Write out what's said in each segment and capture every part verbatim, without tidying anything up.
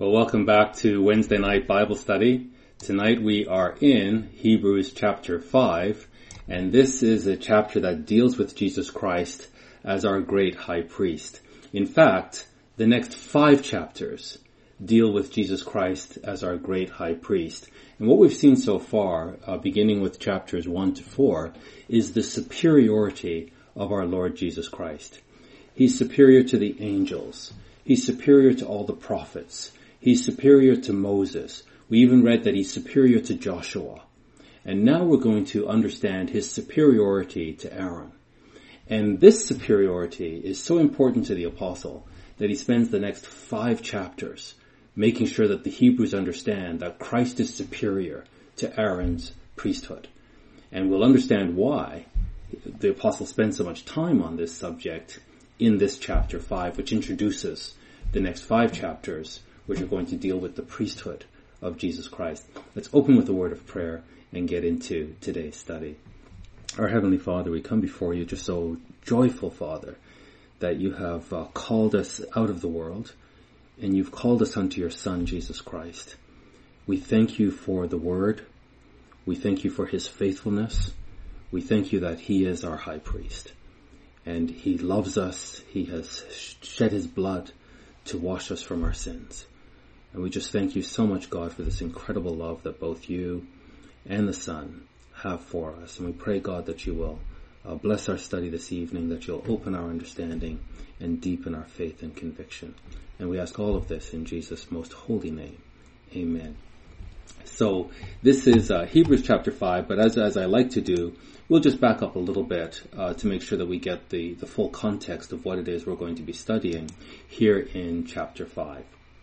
Well, welcome back to Wednesday night Bible study. Tonight we are in Hebrews chapter five, and this is a chapter that deals with Jesus Christ as our great high priest. In fact, the next five chapters deal with Jesus Christ as our great high priest. And what we've seen so far, uh, beginning with chapters one to four, is the superiority of our Lord Jesus Christ. He's superior to the angels. He's superior to all the prophets. He's superior to Moses. We even read that he's superior to Joshua. And now we're going to understand his superiority to Aaron. And this superiority is so important to the apostle that he spends the next five chapters making sure that the Hebrews understand that Christ is superior to Aaron's priesthood. And we'll understand why the apostle spends so much time on this subject in this chapter five, which introduces the next five chapters, which are going to deal with the priesthood of Jesus Christ. Let's open with a word of prayer and get into today's study. Our Heavenly Father, we come before you just so joyful, Father, that you have uh, called us out of the world and you've called us unto your Son, Jesus Christ. We thank you for the word. We thank you for his faithfulness. We thank you that he is our high priest and he loves us. He has shed his blood to wash us from our sins. And we just thank you so much, God, for this incredible love that both you and the Son have for us. And we pray, God, that you will uh, bless our study this evening, that you'll open our understanding and deepen our faith and conviction. And we ask all of this in Jesus' most holy name. Amen. So this is uh, Hebrews chapter five, but as, as I like to do, we'll just back up a little bit uh, to make sure that we get the, the full context of what it is we're going to be studying here in chapter five.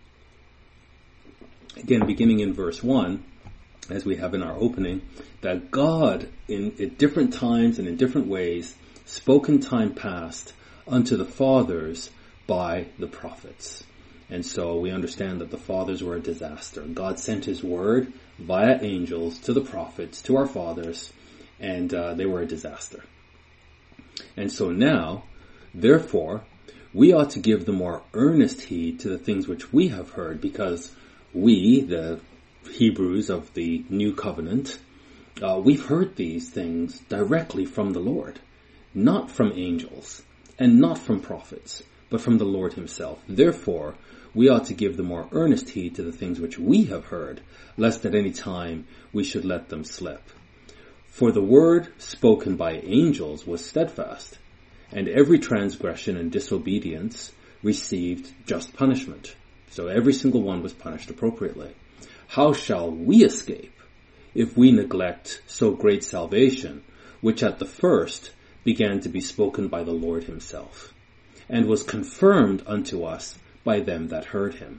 Again, beginning in verse one, as we have in our opening, that God, in at different times and in different ways, spoke in time past unto the fathers by the prophets. And so we understand that the fathers were a disaster. God sent his word via angels to the prophets, to our fathers, and uh, they were a disaster. And so now, therefore, we ought to give the more earnest heed to the things which we have heard, because we, the Hebrews of the New Covenant, uh, we've heard these things directly from the Lord, not from angels and not from prophets, but from the Lord himself. Therefore, we ought to give the more earnest heed to the things which we have heard, lest at any time we should let them slip. For the word spoken by angels was steadfast, and every transgression and disobedience received just punishment. So every single one was punished appropriately. How shall we escape if we neglect so great salvation, which at the first began to be spoken by the Lord himself, and was confirmed unto us by them that heard him?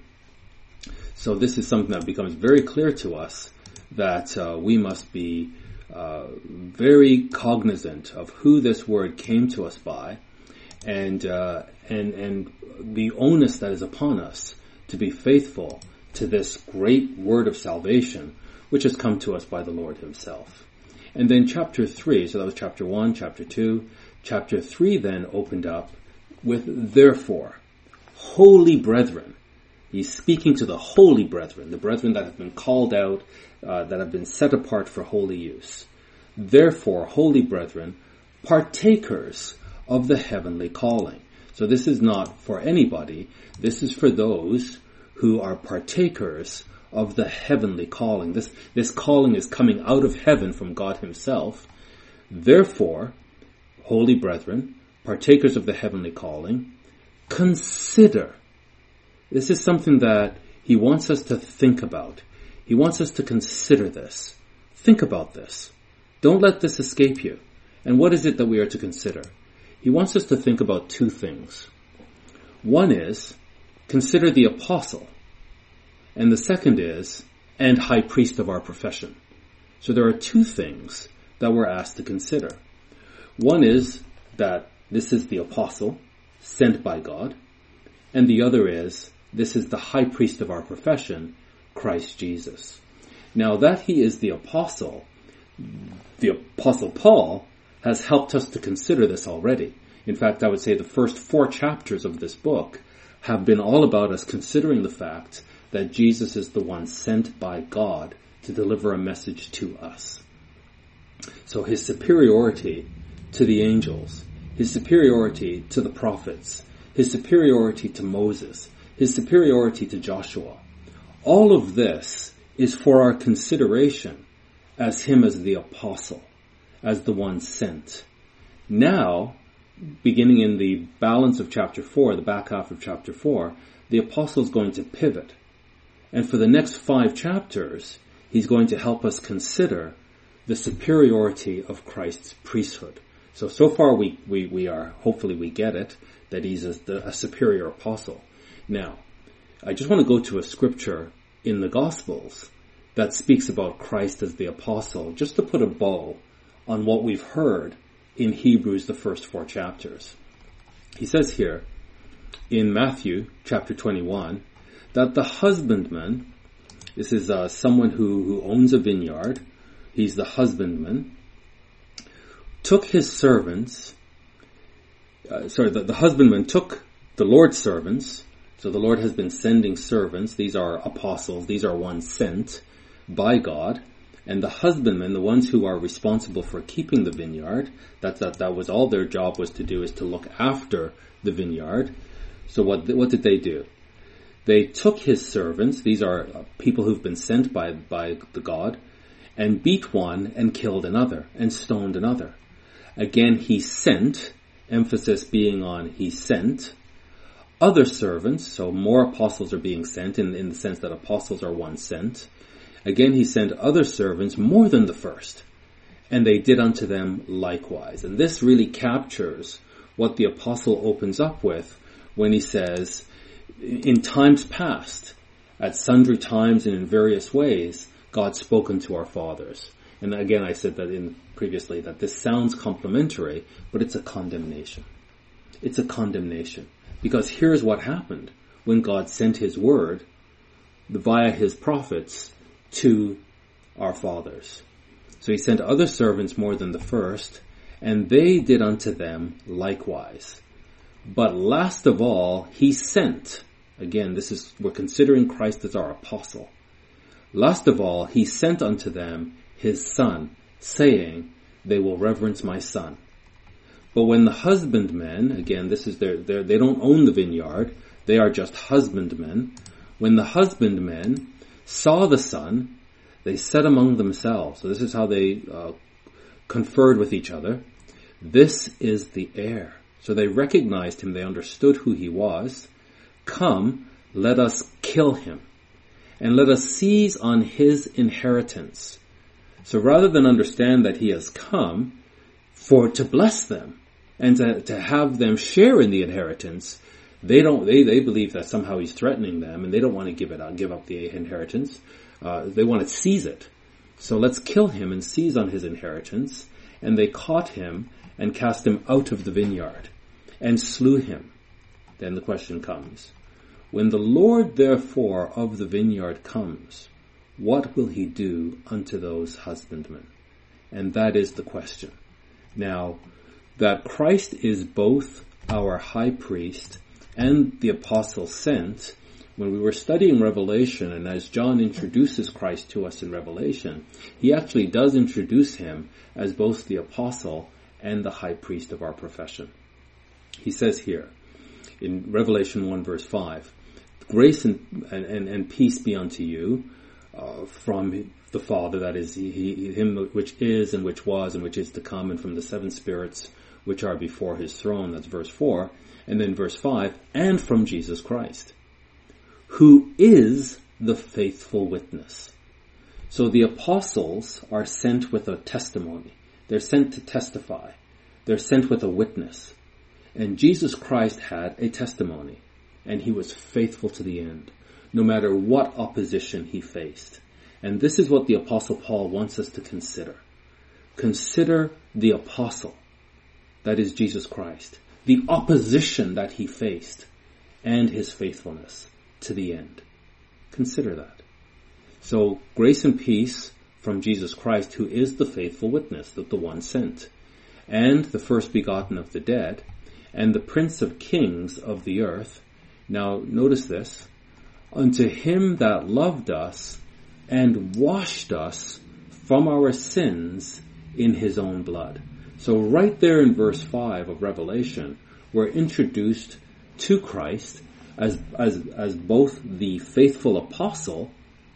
So this is something that becomes very clear to us, that uh, we must be uh, very cognizant of who this word came to us by, and uh, and and the onus that is upon us to be faithful to this great word of salvation, which has come to us by the Lord himself. And then chapter three, so that was chapter one, chapter two. Chapter three then opened up with therefore, holy brethren. He's speaking to the holy brethren, the brethren that have been called out, uh, that have been set apart for holy use. Therefore, holy brethren, partakers of the heavenly calling. So this is not for anybody. This is for those who are partakers of the heavenly calling. This, this calling is coming out of heaven from God himself. Therefore, holy brethren, partakers of the heavenly calling, consider. This is something that he wants us to think about. He wants us to consider this. Think about this. Don't let this escape you. And what is it that we are to consider? He wants us to think about two things. One is, consider the apostle. And the second is, and high priest of our profession. So there are two things that we're asked to consider. One is that this is the apostle sent by God. And the other is, this is the high priest of our profession, Christ Jesus. Now that he is the apostle, the apostle Paul has helped us to consider this already. In fact, I would say the first four chapters of this book have been all about us considering the fact that Jesus is the one sent by God to deliver a message to us. So his superiority to the angels, his superiority to the prophets, his superiority to Moses, his superiority to Joshua, all of this is for our consideration as him as the apostle, as the one sent. Now, beginning in the balance of chapter four, the back half of chapter four, the apostle is going to pivot. And for the next five chapters, he's going to help us consider the superiority of Christ's priesthood. So, so far we, we, we are, hopefully we get it, that he's a, a superior apostle. Now, I just want to go to a scripture in the Gospels that speaks about Christ as the apostle, just to put a bow on what we've heard in Hebrews, the first four chapters. He says here, in Matthew chapter twenty-one, that the husbandman, this is uh, someone who, who owns a vineyard, he's the husbandman, took his servants, uh, sorry, the, the husbandman took the Lord's servants, so the Lord has been sending servants, these are apostles, these are ones sent by God, and the husbandmen, the ones who are responsible for keeping the vineyard, that, that, that was all their job was to do, is to look after the vineyard. So what, what did they do? They took his servants, these are people who've been sent by, by the God, and beat one and killed another and stoned another. Again, he sent, emphasis being on he sent, other servants, so more apostles are being sent in, in the sense that apostles are one sent. Again, he sent other servants more than the first, and they did unto them likewise. And this really captures what the apostle opens up with when he says, in times past, at sundry times and in various ways, God's spoken to our fathers. And again, I said that in previously that this sounds complimentary, but it's a condemnation. It's a condemnation. Because here's what happened when God sent his word via his prophets to our fathers. So he sent other servants more than the first, and they did unto them likewise. But last of all, he sent, again, this is, we're considering Christ as our apostle. Last of all, he sent unto them his son, saying, they will reverence my son. But when the husbandmen, again, this is their, their, they don't own the vineyard, they are just husbandmen. When the husbandmen saw the son, they said among themselves, so this is how they uh, conferred with each other, this is the heir. So they recognized him, they understood who he was. Come, let us kill him, and let us seize on his inheritance. So rather than understand that he has come for to bless them and to, to have them share in the inheritance, they don't. They, they believe that somehow he's threatening them, and they don't want to give it up, give up the inheritance. Uh, they want to seize it. So let's kill him and seize on his inheritance. And they caught him and cast him out of the vineyard and slew him. Then the question comes, when the Lord therefore of the vineyard comes, what will he do unto those husbandmen? And that is the question. Now, that Christ is both our high priest and the apostle sent, when we were studying Revelation, and as John introduces Christ to us in Revelation, he actually does introduce him as both the apostle and the high priest of our profession. He says here, in Revelation one verse five, grace and, and, and peace be unto you uh, from the Father, that is, he, he, him which is and which was and which is to come, and from the seven spirits which are before his throne, that's verse four, and then verse five, and from Jesus Christ, who is the faithful witness. So the apostles are sent with a testimony. They're sent to testify. They're sent with a witness. And Jesus Christ had a testimony, and he was faithful to the end, no matter what opposition he faced. And this is what the Apostle Paul wants us to consider. Consider the apostle, that is Jesus Christ, the opposition that he faced, and his faithfulness to the end. Consider that. So, grace and peace from Jesus Christ, who is the faithful witness, that the one sent, and the first begotten of the dead, and the Prince of Kings of the earth. Now, notice this. unto him that loved us and washed us from our sins in his own blood. So right there in verse five of Revelation, we're introduced to Christ as, as, as both the faithful apostle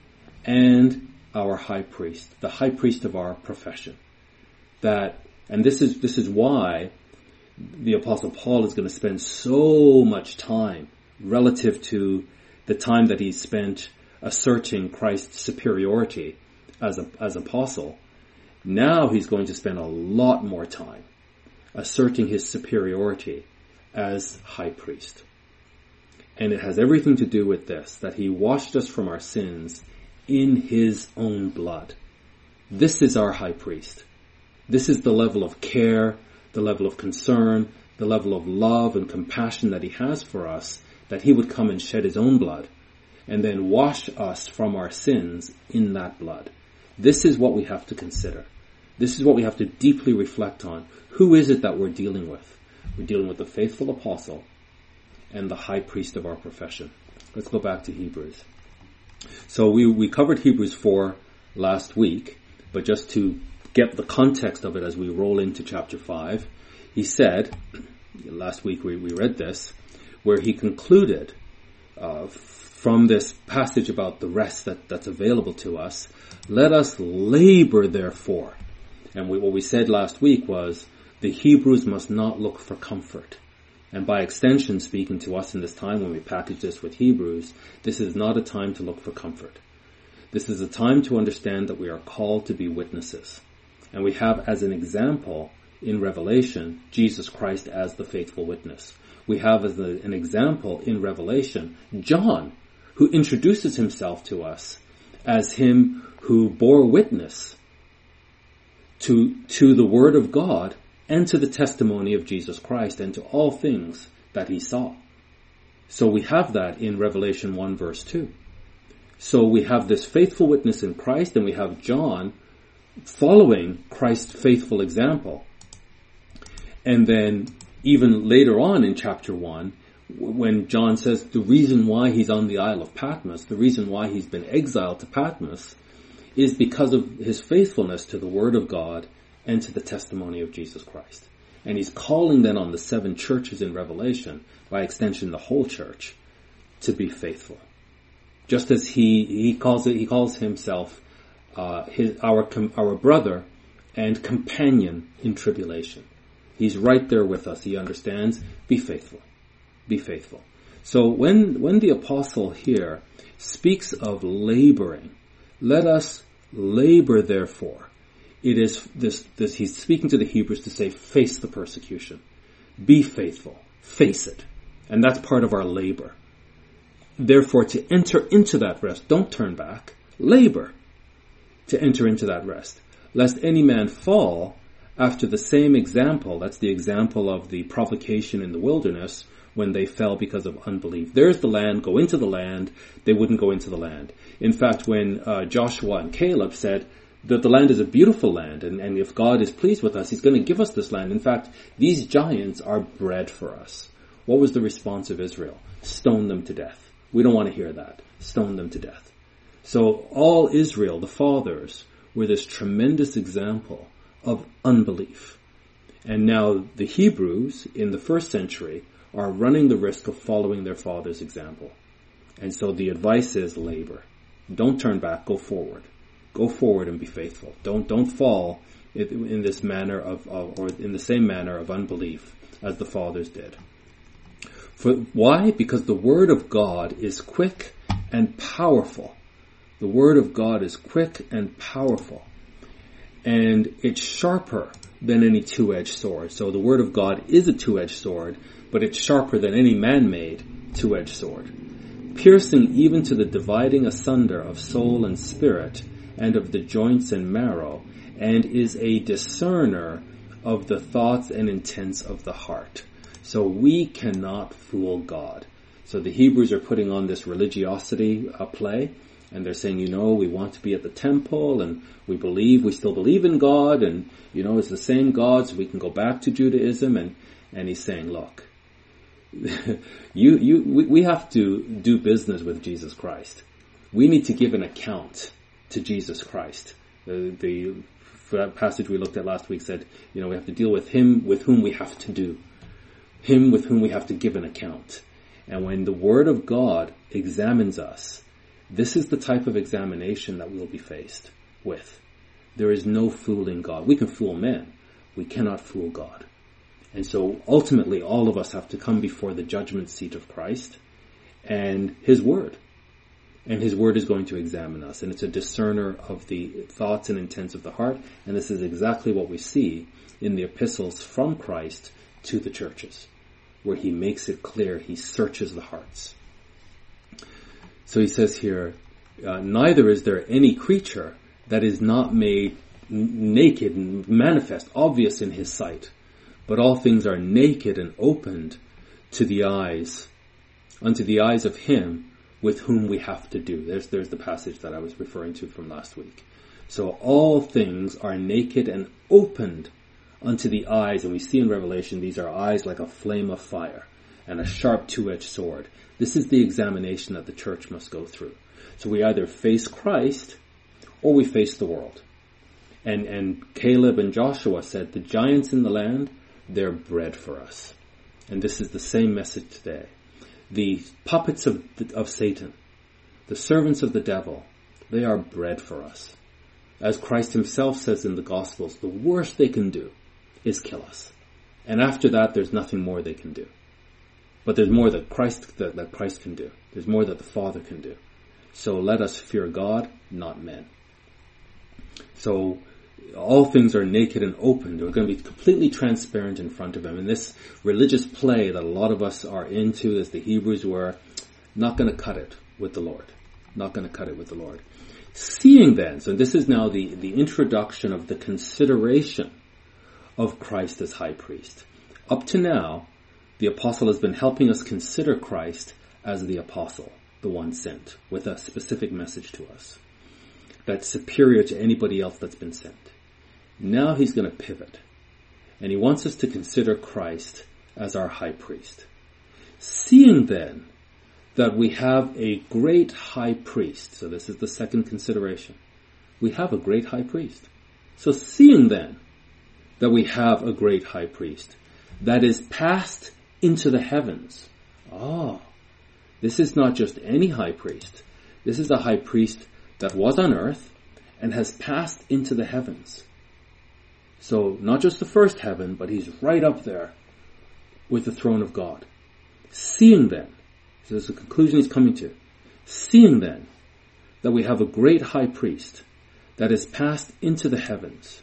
and our high priest, the high priest of our profession. That, and this is, this is why the Apostle Paul is going to spend so much time relative to the time that he spent asserting Christ's superiority as a, as apostle. Now he's going to spend a lot more time asserting his superiority as high priest. And it has everything to do with this, that he washed us from our sins in his own blood. This is our high priest. This is the level of care, the level of concern, the level of love and compassion that he has for us, that he would come and shed his own blood and then wash us from our sins in that blood. This is what we have to consider. This is what we have to deeply reflect on. Who is it that we're dealing with? We're dealing with the faithful apostle and the high priest of our profession. Let's go back to Hebrews. So we, we covered Hebrews four last week, but just to get the context of it as we roll into chapter five, he said, last week we, we read this, where he concluded uh, from this passage about the rest that, that's available to us, let us labor therefore. And we, what we said last week was the Hebrews must not look for comfort. And by extension, speaking to us in this time when we package this with Hebrews, this is not a time to look for comfort. This is a time to understand that we are called to be witnesses. And we have as an example in Revelation, Jesus Christ as the faithful witness. We have as a, an example in Revelation, John, who introduces himself to us as him who bore witness to, to the Word of God and to the testimony of Jesus Christ and to all things that he saw. So we have that in Revelation one verse two. So we have this faithful witness in Christ, and we have John following Christ's faithful example. And then even later on in chapter one, when John says the reason why he's on the Isle of Patmos, the reason why he's been exiled to Patmos, is because of his faithfulness to the Word of God and to the testimony of Jesus Christ. And he's calling then on the seven churches in Revelation, by extension the whole church, to be faithful. Just as he, he calls it, he calls himself uh, his, our our brother and companion in tribulation. He's right there with us. He understands. Be faithful. Be faithful. So when when the apostle here speaks of laboring, let us labor therefore. It is this, this, he's speaking to the Hebrews to say, face the persecution. Be faithful. Face it. And that's part of our labor. Therefore, to enter into that rest, don't turn back. Labor to enter into that rest. Lest any man fall after the same example. That's the example of the provocation in the wilderness when they fell because of unbelief. There's the land, go into the land. They wouldn't go into the land. In fact, when uh, Joshua and Caleb said that the land is a beautiful land, and, and if God is pleased with us, he's going to give us this land. In fact, these giants are bread for us. What was the response of Israel? Stone them to death. We don't want to hear that. Stone them to death. So all Israel, the fathers, were this tremendous example of unbelief. And now the Hebrews in the first century are running the risk of following their father's example. And so the advice is labor. Don't turn back, go forward. Go forward and be faithful. Don't don't fall in this manner of, of or in the same manner of unbelief as the fathers did. For why? Because the Word of God is quick and powerful. The Word of God is quick and powerful. And it's sharper than any two-edged sword. So the Word of God is a two-edged sword, but it's sharper than any man-made two-edged sword, piercing even to the dividing asunder of soul and spirit, and of the joints and marrow, and is a discerner of the thoughts and intents of the heart. So we cannot fool God. So the Hebrews are putting on this religiosity uh, play, and they're saying, you know, we want to be at the temple, and we believe, we still believe in God, and, you know, it's the same God, so we can go back to Judaism, and, and he's saying, look, you, you, we, we have to do business with Jesus Christ. We need to give an account to Jesus Christ. The, the passage we looked at last week said, you know, we have to deal with him with whom we have to do. Him with whom we have to give an account. And when the Word of God examines us, this is the type of examination that we'll be faced with. There is no fooling God. We can fool men. We cannot fool God. And so ultimately all of us have to come before the judgment seat of Christ and His Word. And His Word is going to examine us. And it's a discerner of the thoughts and intents of the heart. And this is exactly what we see in the epistles from Christ to the churches, where He makes it clear. He searches the hearts. So He says here, uh, neither is there any creature that is not made n- naked and manifest, obvious in His sight. But all things are naked and opened to the eyes, unto the eyes of Him with whom we have to do. There's, there's the passage that I was referring to from last week. So all things are naked and opened unto the eyes. And we see in Revelation, these are eyes like a flame of fire and a sharp two-edged sword. This is the examination that the church must go through. So we either face Christ or we face the world. And, and Caleb and Joshua said, the giants in the land, they're bread for us. And this is the same message today. The puppets of, of Satan, the servants of the devil, they are bread for us. As Christ Himself says in the Gospels, the worst they can do is kill us. And after that, there's nothing more they can do. But there's more that Christ, that, that Christ can do. There's more that the Father can do. So let us fear God, not men. So all things are naked and open. We're going to be completely transparent in front of Him. And this religious play that a lot of us are into, as the Hebrews were, not going to cut it with the Lord. Not going to cut it with the Lord. Seeing then, so this is now the, the introduction of the consideration of Christ as high priest. Up to now, the apostle has been helping us consider Christ as the apostle, the one sent, with a specific message to us that's superior to anybody else that's been sent. Now he's going to pivot, and he wants us to consider Christ as our high priest. Seeing then that we have a great high priest, so this is the second consideration. We have a great high priest. So seeing then that we have a great high priest that is passed into the heavens. Oh, this is not just any high priest. This is a high priest that was on earth and has passed into the heavens. So not just the first heaven, but he's right up there with the throne of God. Seeing then, so this is the conclusion he's coming to. Seeing then that we have a great high priest that is passed into the heavens,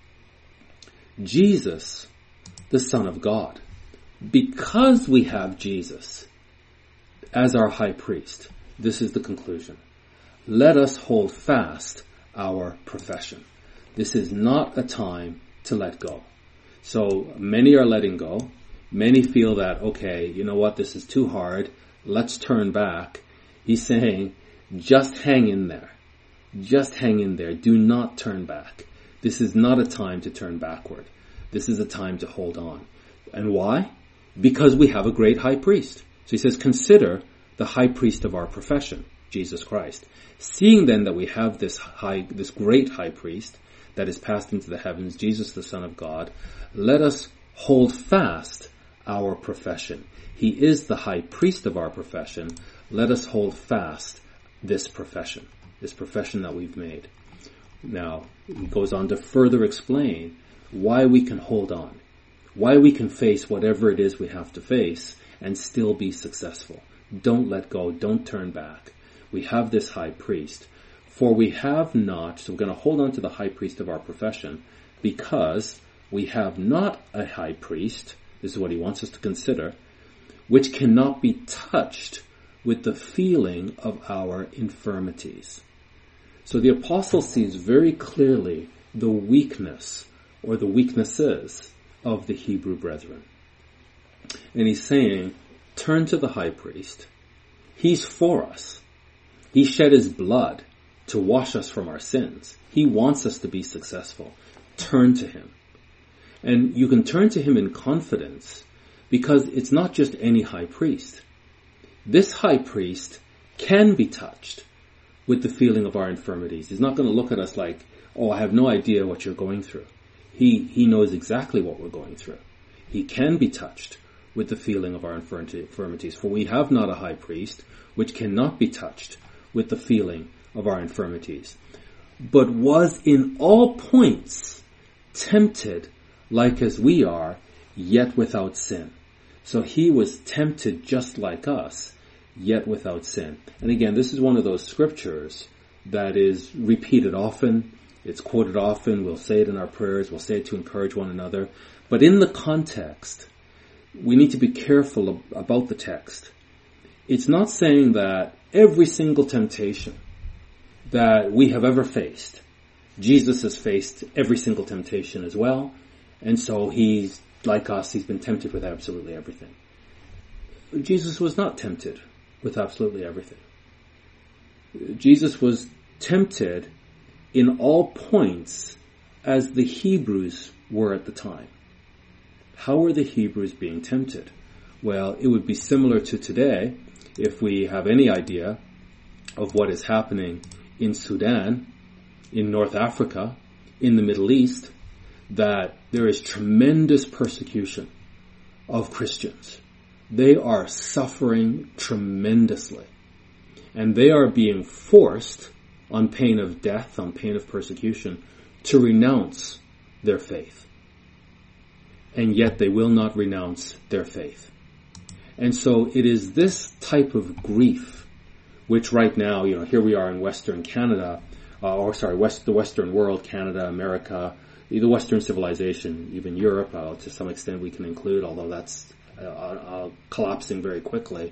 Jesus, the Son of God. Because we have Jesus as our high priest, this is the conclusion. Let us hold fast our profession. This is not a time to let go. So many are letting go. Many feel that, okay, you know what, this is too hard. Let's turn back. He's saying, just hang in there. Just hang in there. Do not turn back. This is not a time to turn backward. This is a time to hold on. And why? Because we have a great high priest. So he says, consider the high priest of our profession, Jesus Christ. Seeing then that we have this high, this great high priest that is passed into the heavens, Jesus the Son of God, let us hold fast our profession. He is the high priest of our profession. Let us hold fast this profession, this profession that we've made. Now, he goes on to further explain why we can hold on, why we can face whatever it is we have to face and still be successful. Don't let go. Don't turn back. We have this high priest. For we have not, so we're going to hold on to the high priest of our profession, because we have not a high priest, this is what he wants us to consider, which cannot be touched with the feeling of our infirmities. So the apostle sees very clearly the weakness or the weaknesses of the Hebrew brethren. And he's saying, turn to the high priest. He's for us. He shed his blood to wash us from our sins. He wants us to be successful. Turn to him. And you can turn to him in confidence because it's not just any high priest. This high priest can be touched with the feeling of our infirmities. He's not going to look at us like, oh, I have no idea what you're going through. He, he knows exactly what we're going through. He can be touched with the feeling of our infirmities. For we have not a high priest which cannot be touched with the feeling of our infirmities, but was in all points tempted like as we are, yet without sin. So he was tempted just like us, yet without sin. And again, this is one of those scriptures that is repeated often. It's quoted often. We'll say it in our prayers. We'll say it to encourage one another. But in the context, we need to be careful about the text. It's not saying that every single temptation that we have ever faced, Jesus has faced every single temptation as well. And so he's, like us, he's been tempted with absolutely everything. Jesus was not tempted with absolutely everything. Jesus was tempted in all points as the Hebrews were at the time. How were the Hebrews being tempted? Well, it would be similar to today if we have any idea of what is happening in Sudan, in North Africa, in the Middle East, that there is tremendous persecution of Christians. They are suffering tremendously. And they are being forced, on pain of death, on pain of persecution, to renounce their faith. And yet they will not renounce their faith. And so it is this type of grief, which right now, you know, here we are in Western Canada, uh, or sorry, West, the Western world, Canada, America, the Western civilization, even Europe, uh, to some extent we can include, although that's uh, uh, collapsing very quickly.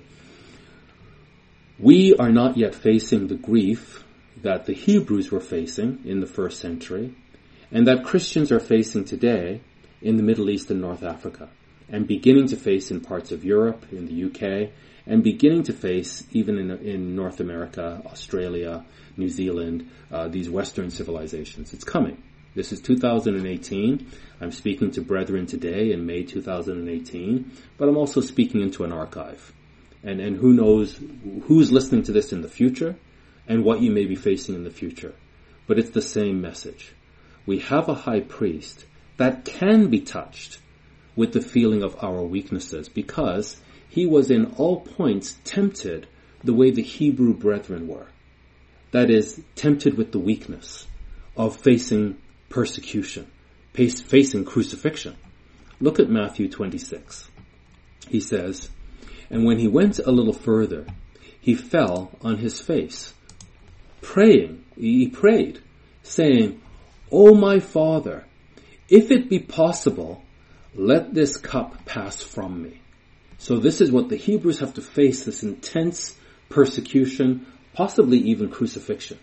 We are not yet facing the grief that the Hebrews were facing in the first century, and that Christians are facing today in the Middle East and North Africa, and beginning to face in parts of Europe, in the U K, and beginning to face even in, in North America, Australia, New Zealand, uh, these Western civilizations. It's coming. This is two thousand eighteen. I'm speaking to brethren today in May two thousand eighteen, but I'm also speaking into an archive. And, and who knows who's listening to this in the future and what you may be facing in the future. But it's the same message. We have a high priest that can be touched with the feeling of our weaknesses, because he was in all points tempted the way the Hebrew brethren were. That is, tempted with the weakness of facing persecution, facing crucifixion. Look at Matthew twenty-six. He says, "And when he went a little further, he fell on his face, praying, he prayed, saying, O my Father, if it be possible, let this cup pass from me." So this is what the Hebrews have to face, this intense persecution, possibly even crucifixion.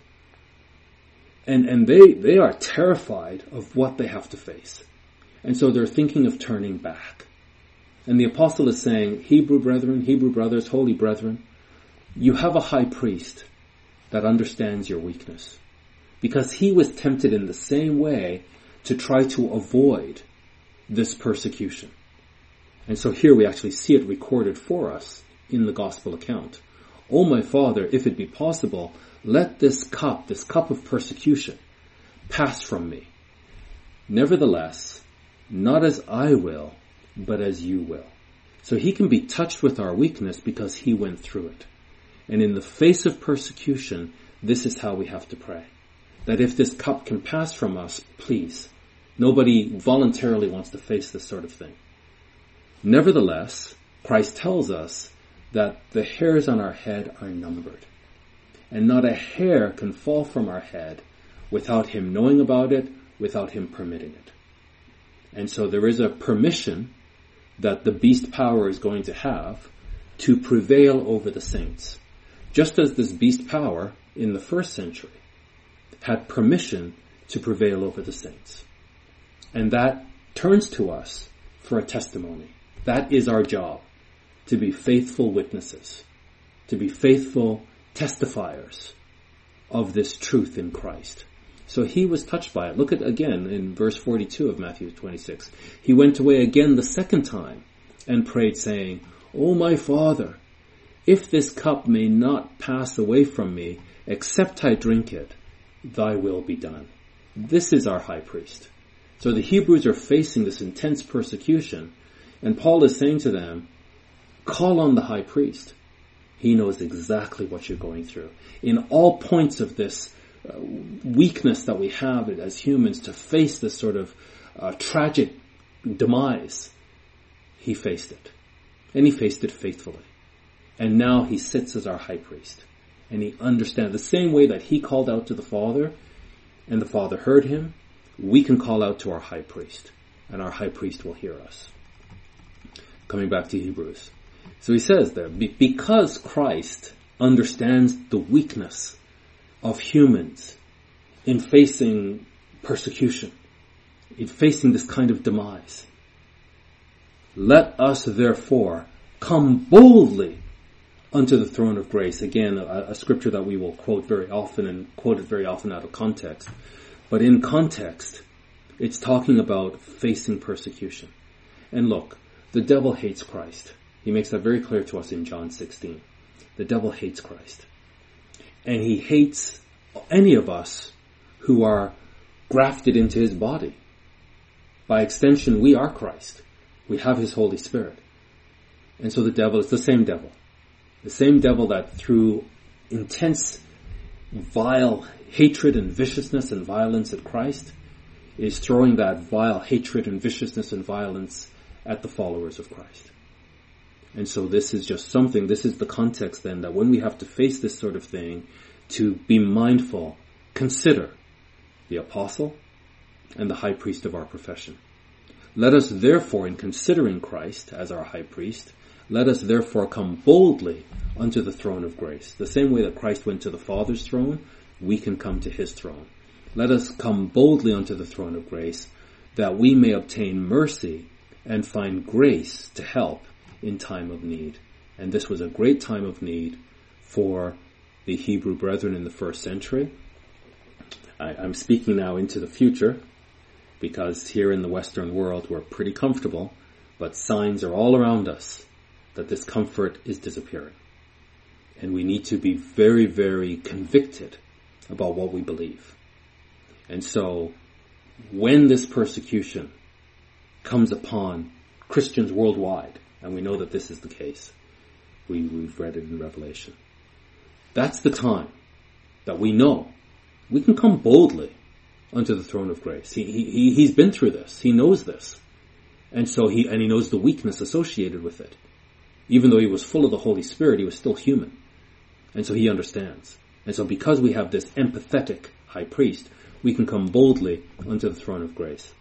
And and they, they are terrified of what they have to face. And so they're thinking of turning back. And the apostle is saying, Hebrew brethren, Hebrew brothers, holy brethren, you have a high priest that understands your weakness. Because he was tempted in the same way to try to avoid this persecution. And so here we actually see it recorded for us in the gospel account. O my Father, if it be possible, let this cup, this cup of persecution, pass from me. Nevertheless, not as I will, but as you will. So he can be touched with our weakness because he went through it. And in the face of persecution, this is how we have to pray. That if this cup can pass from us, please. Nobody voluntarily wants to face this sort of thing. Nevertheless, Christ tells us that the hairs on our head are numbered. And not a hair can fall from our head without him knowing about it, without him permitting it. And so there is a permission that the beast power is going to have to prevail over the saints. Just as this beast power in the first century had permission to prevail over the saints. And that turns to us for a testimony. That is our job, to be faithful witnesses, to be faithful testifiers of this truth in Christ. So he was touched by it. Look at again in verse forty-two of Matthew twenty-six. He went away again the second time and prayed, saying, O my Father, if this cup may not pass away from me, except I drink it, thy will be done. This is our high priest. So the Hebrews are facing this intense persecution, and Paul is saying to them, call on the high priest. He knows exactly what you're going through. In all points of this uh, weakness that we have as humans to face this sort of uh, tragic demise, he faced it. And he faced it faithfully. And now he sits as our high priest. And he understands the same way that he called out to the Father, and the Father heard him, we can call out to our high priest, and our high priest will hear us. Coming back to Hebrews. So he says there, because Christ understands the weakness of humans in facing persecution, in facing this kind of demise, let us therefore come boldly unto the throne of grace. Again, a, a scripture that we will quote very often and quote it very often out of context. But in context, it's talking about facing persecution. And look, the devil hates Christ. He makes that very clear to us in John sixteen. The devil hates Christ. And he hates any of us who are grafted into his body. By extension, we are Christ. We have his Holy Spirit. And so the devil is the same devil. The same devil that through intense, vile hatred and viciousness and violence at Christ is throwing that vile hatred and viciousness and violence at the followers of Christ. And so this is just something, this is the context then, that when we have to face this sort of thing, to be mindful, consider the apostle and the high priest of our profession. Let us therefore, in considering Christ as our high priest, let us therefore come boldly unto the throne of grace. The same way that Christ went to the Father's throne, we can come to his throne. Let us come boldly unto the throne of grace, that we may obtain mercy and find grace to help in time of need. And this was a great time of need for the Hebrew brethren in the first century. I, I'm speaking now into the future, because here in the Western world we're pretty comfortable, but signs are all around us that this comfort is disappearing. And we need to be very, very convicted about what we believe. And so, when this persecution comes upon Christians worldwide, and we know that this is the case, we, we've read it in Revelation, that's the time that we know we can come boldly unto the throne of grace. He, he, he's been through this. He knows this. And so he, and he knows the weakness associated with it. Even though he was full of the Holy Spirit, he was still human. And so he understands. And so because we have this empathetic high priest, we can come boldly unto the throne of grace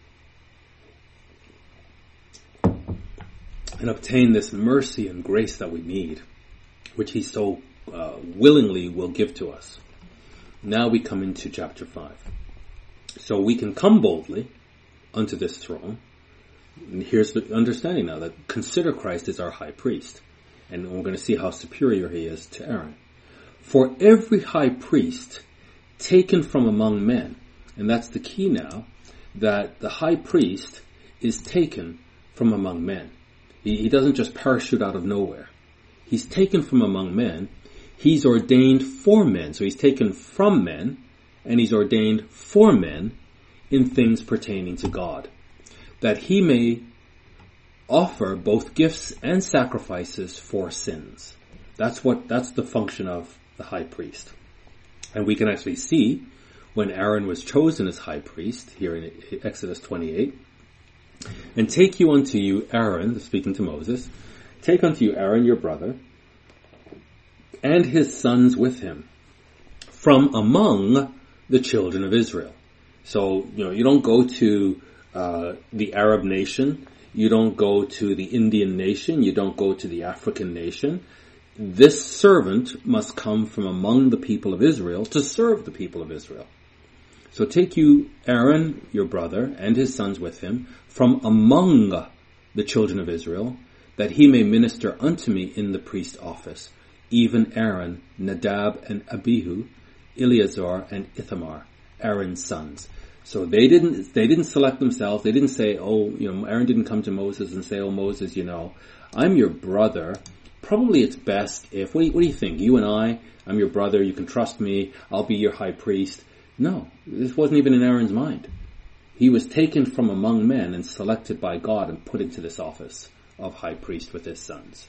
and obtain this mercy and grace that we need, which he so uh, willingly will give to us. Now we come into chapter five. So we can come boldly unto this throne. And here's the understanding now, that consider Christ as our high priest. And we're going to see how superior he is to Aaron. For every high priest taken from among men, and that's the key now, that the high priest is taken from among men. He, he doesn't just parachute out of nowhere. He's taken from among men. He's ordained for men. So he's taken from men, and he's ordained for men in things pertaining to God, that he may offer both gifts and sacrifices for sins. That's what, that's the function of the high priest. And we can actually see when Aaron was chosen as high priest, here in Exodus twenty-eight, and take you unto you Aaron, speaking to Moses, take unto you Aaron your brother, and his sons with him, from among the children of Israel. So, you know, you don't go to uh, the Arab nation, you don't go to the Indian nation, you don't go to the African nation. This servant must come from among the people of Israel to serve the people of Israel. So take you Aaron, your brother, and his sons with him, from among the children of Israel, that he may minister unto me in the priest office, even Aaron, Nadab, and Abihu, Eleazar, and Ithamar, Aaron's sons. So they didn't, they didn't select themselves. They didn't say, oh, you know, Aaron didn't come to Moses and say, oh, Moses, you know, I'm your brother. Probably it's best if, what do you, what do you think? You and I, I'm your brother. You can trust me. I'll be your high priest. No, this wasn't even in Aaron's mind. He was taken from among men and selected by God and put into this office of high priest with his sons.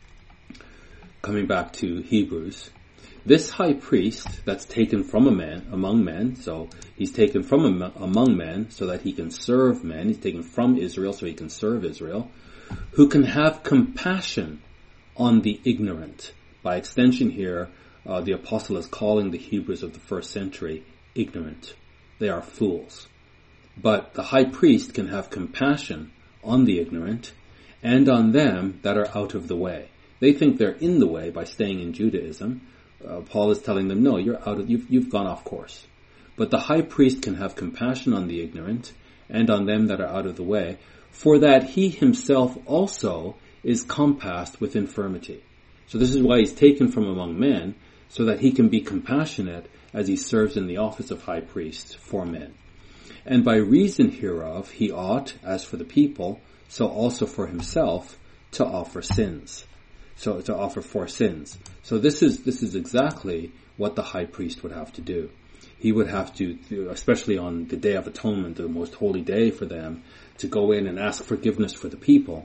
Coming back to Hebrews, this high priest that's taken from a man, among men, so he's taken from am- among men so that he can serve men. He's taken from Israel so he can serve Israel, who can have compassion on the ignorant. By extension here, uh, the apostle is calling the Hebrews of the first century ignorant. They are fools. But the high priest can have compassion on the ignorant and on them that are out of the way. They think they're in the way by staying in Judaism. Uh, Paul is telling them, no, you're out of, you've, you've gone off course. But the high priest can have compassion on the ignorant and on them that are out of the way, for that he himself also is compassed with infirmity. So this is why he's taken from among men, so that he can be compassionate as he serves in the office of high priest for men. And by reason hereof he ought, as for the people, so also for himself, to offer sins. So to offer for sins. So this is this is exactly what the high priest would have to do. He would have to, especially on the Day of Atonement, the most holy day for them, to go in and ask forgiveness for the people.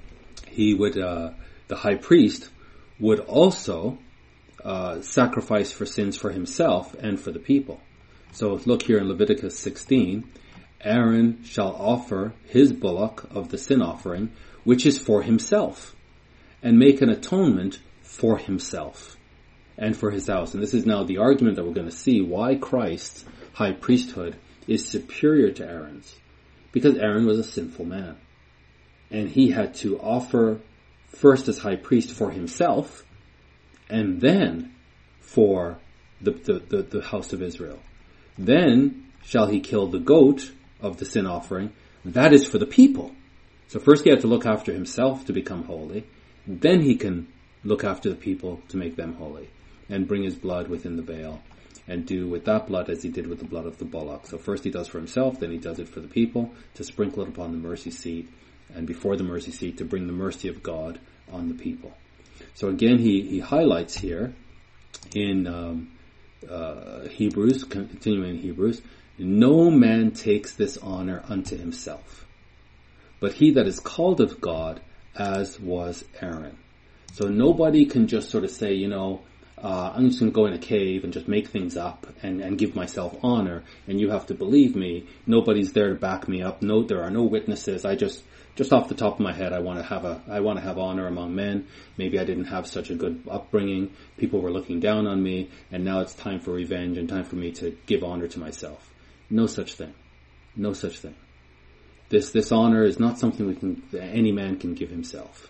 He would, uh, the high priest would also uh, sacrifice for sins for himself and for the people. So look here in Leviticus sixteen, Aaron shall offer his bullock of the sin offering, which is for himself, and make an atonement for himself and for his house. And this is now the argument that we're going to see why Christ's high priesthood is superior to Aaron's. Because Aaron was a sinful man. And he had to offer first as high priest for himself and then for the, the, the, the house of Israel. Then shall he kill the goat of the sin offering. That is for the people. So first he had to look after himself to become holy. Then he can look after the people to make them holy and bring his blood within the veil and do with that blood as he did with the blood of the bullock. So first he does for himself, then he does it for the people to sprinkle it upon the mercy seat, and before the mercy seat to bring the mercy of God on the people. So again, he, he highlights here in um, uh, Hebrews, continuing in Hebrews, no man takes this honor unto himself, but he that is called of God, as was Aaron. So nobody can just sort of say, you know, uh, I'm just going to go in a cave and just make things up and, and give myself honor, and you have to believe me. Nobody's there to back me up. No, there are no witnesses. I just, just off the top of my head, I want to have a, I want to have honor among men. Maybe I didn't have such a good upbringing. People were looking down on me, and now it's time for revenge and time for me to give honor to myself. No such thing. No such thing. This this honor is not something we can any man can give himself,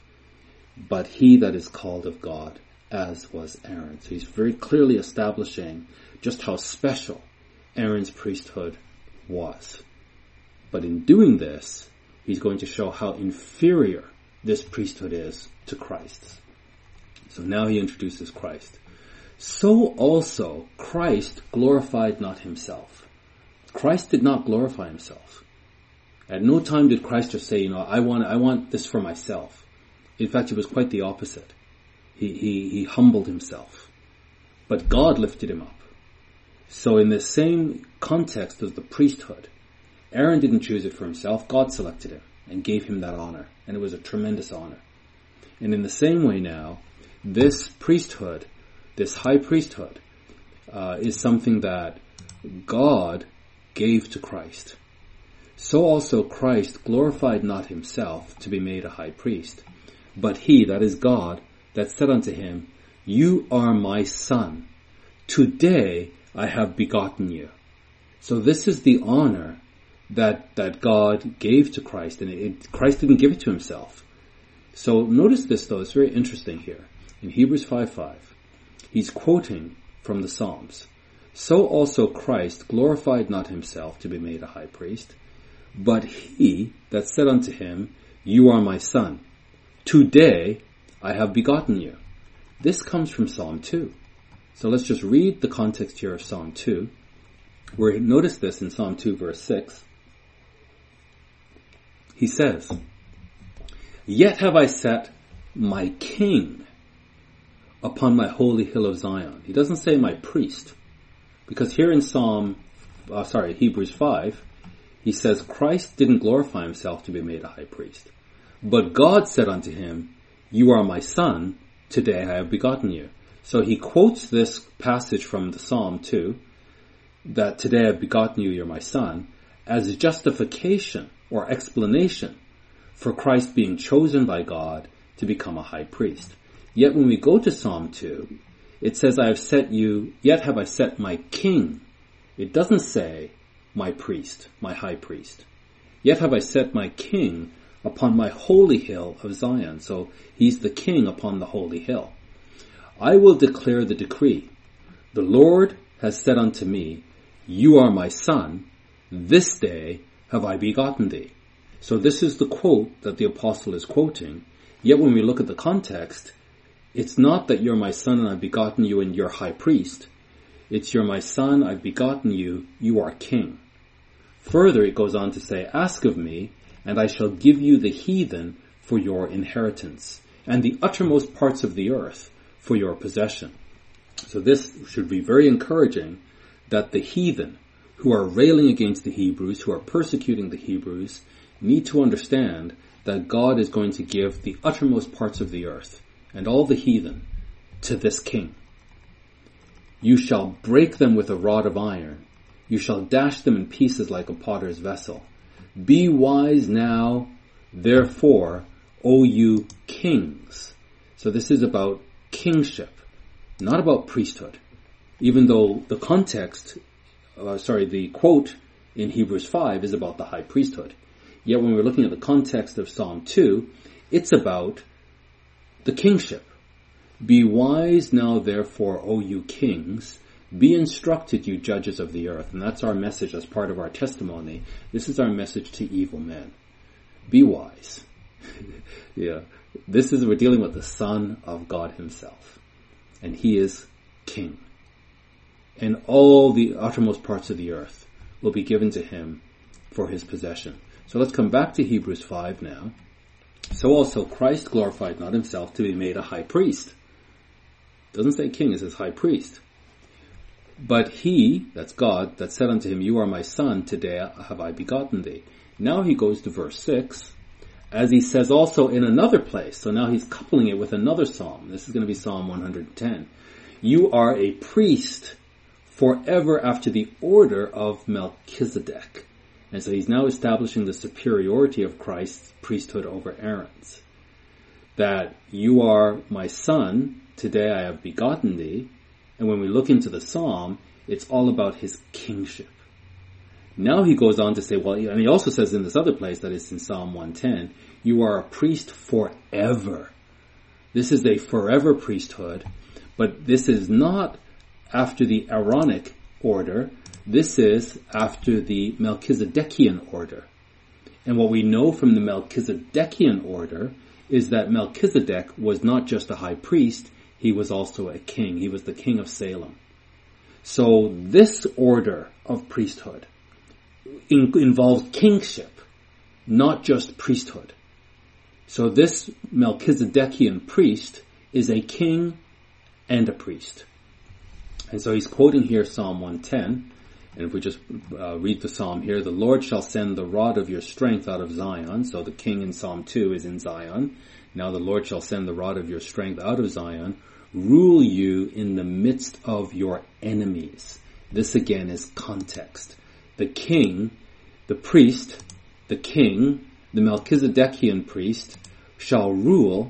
but he that is called of God, as was Aaron. So he's very clearly establishing just how special Aaron's priesthood was. But in doing this, he's going to show how inferior this priesthood is to Christ's. So now he introduces Christ. So also Christ glorified not himself. Christ did not glorify himself. At no time did Christ just say, you know, I want, I want this for myself. In fact, it was quite the opposite. He, he, he humbled himself. But God lifted him up. So in the same context of the priesthood, Aaron didn't choose it for himself. God selected him and gave him that honor. And it was a tremendous honor. And in the same way now, this priesthood, this high priesthood, uh, is something that God gave to Christ. So also Christ glorified not himself to be made a high priest, but he, that is God, that said unto him, You are my son. Today I have begotten you. So this is the honor that, that God gave to Christ, and it, it, Christ didn't give it to himself. So notice this though, it's very interesting here. In Hebrews five five, he's quoting from the Psalms. So also Christ glorified not himself to be made a high priest, but he that said unto him, You are my son. Today I have begotten you. This comes from Psalm two. So let's just read the context here of Psalm two. Where notice this in Psalm two verse six. He says, "Yet have I set my king upon my holy hill of Zion." He doesn't say my priest, because here in Psalm, uh, sorry, Hebrews five, he says Christ didn't glorify himself to be made a high priest. But God said unto him, "You are my son, today I have begotten you." So he quotes this passage from the Psalm two, that today I have begotten you, you're my son, as justification or explanation for Christ being chosen by God to become a high priest. Yet when we go to Psalm two, it says, "I have set you, yet have I set my king." It doesn't say my priest, my high priest. "Yet have I set my king upon my holy hill of Zion." So he's the king upon the holy hill. "I will declare the decree. The Lord has said unto me, You are my son. This day have I begotten thee." So this is the quote that the apostle is quoting. Yet when we look at the context, it's not that you're my son and I've begotten you and you're high priest. It's you're my son, I've begotten you, you are king. Further, it goes on to say, "Ask of me, and I shall give you the heathen for your inheritance, and the uttermost parts of the earth for your possession." So this should be very encouraging, that the heathen who are railing against the Hebrews, who are persecuting the Hebrews, need to understand that God is going to give the uttermost parts of the earth and all the heathen to this king. "You shall break them with a rod of iron. You shall dash them in pieces like a potter's vessel. Be wise now, therefore, O you kings." So this is about kingship, not about priesthood. Even though the context, uh, sorry, the quote in Hebrews five is about the high priesthood. Yet when we're looking at the context of Psalm two, it's about the kingship. "Be wise now, therefore, O you kings. Be instructed, you judges of the earth." And that's our message as part of our testimony. This is our message to evil men. Be wise. Yeah. This is, we're dealing with the Son of God himself. And he is king. And all the uttermost parts of the earth will be given to him for his possession. So let's come back to Hebrews five now. "So also Christ glorified not himself to be made a high priest." Doesn't say king, it says high priest. "But he," that's God, "that said unto him, You are my son, today have I begotten thee." Now he goes to verse six, as he says also in another place. So now he's coupling it with another psalm. This is going to be Psalm one hundred ten. "You are a priest forever after the order of Melchizedek." And so he's now establishing the superiority of Christ's priesthood over Aaron's. That you are my son, today I have begotten thee. And when we look into the psalm, it's all about his kingship. Now he goes on to say, well, and he also says in this other place that it's in Psalm one ten, you are a priest forever. This is a forever priesthood, but this is not after the Aaronic order. This is after the Melchizedekian order. And what we know from the Melchizedekian order is that Melchizedek was not just a high priest, he was also a king. He was the king of Salem. So this order of priesthood in- involves kingship, not just priesthood. So this Melchizedekian priest is a king and a priest. And so he's quoting here Psalm one ten. And if we just uh, read the psalm here, the Lord shall send the rod of your strength out of Zion. So the king in Psalm two is in Zion. Now the Lord shall send the rod of your strength out of Zion. Rule you in the midst of your enemies. This again is context. The king, the priest, the king, the Melchizedekian priest, shall rule